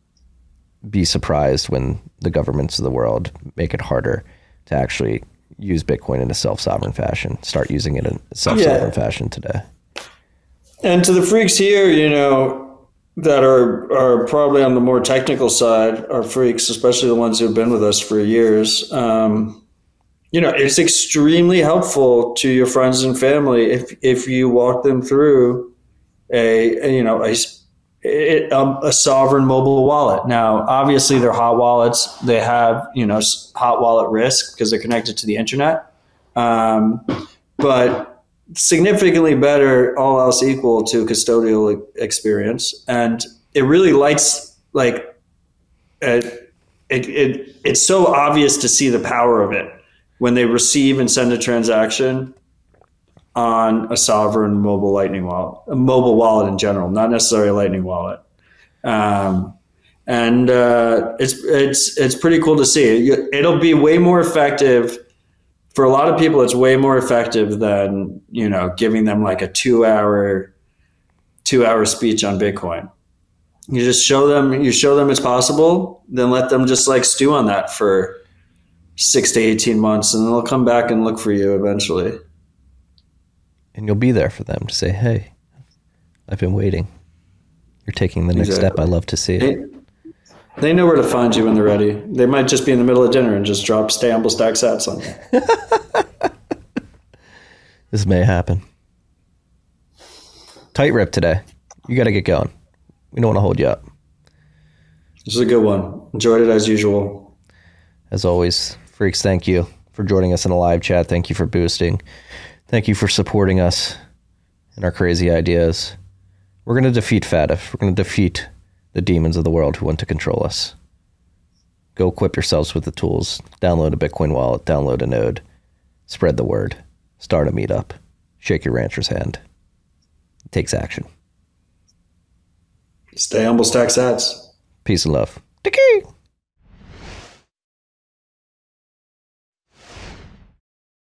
be surprised when the governments of the world make it harder to actually use Bitcoin in a self-sovereign fashion. Start using it in a self-sovereign yeah. fashion today. And to the freaks here, you know, that are are probably on the more technical side, are freaks, especially the ones who've been with us for years. Um, you know, it's extremely helpful to your friends and family if if you walk them through a, a you know a, a a sovereign mobile wallet. Now, obviously, they're hot wallets. They have you know hot wallet risk because they're connected to the internet, um, but significantly better, all else equal, to custodial experience. And it really lights, like, it, it, it, it's so obvious to see the power of it when they receive and send a transaction on a sovereign mobile Lightning wallet, a mobile wallet in general, not necessarily a Lightning wallet. Um, and uh, it's, it's, it's pretty cool to see. It'll be way more effective. For a lot of people, it's way more effective than, you know, giving them like a two hour, two hour speech on Bitcoin. You just show them, you show them it's possible, then let them just like stew on that for six to eighteen months, and they'll come back and look for you eventually. And you'll be there for them to say, hey, I've been waiting. You're taking the next exactly. step. I love to see it. They, they know where to find you when they're ready. They might just be in the middle of dinner and just drop stay humble stack sats on you. This may happen. Tight rip today. You got to get going. We don't want to hold you up. This is a good one. Enjoyed it as usual. As always, freaks, thank you for joining us in a live chat. Thank you for boosting. Thank you for supporting us in our crazy ideas. We're going to defeat FATF. We're going to defeat the demons of the world who want to control us. Go equip yourselves with the tools. Download a Bitcoin wallet. Download a node. Spread the word. Start a meetup. Shake your rancher's hand. It takes action. Stay humble, stack sats. Peace and love. Tiki!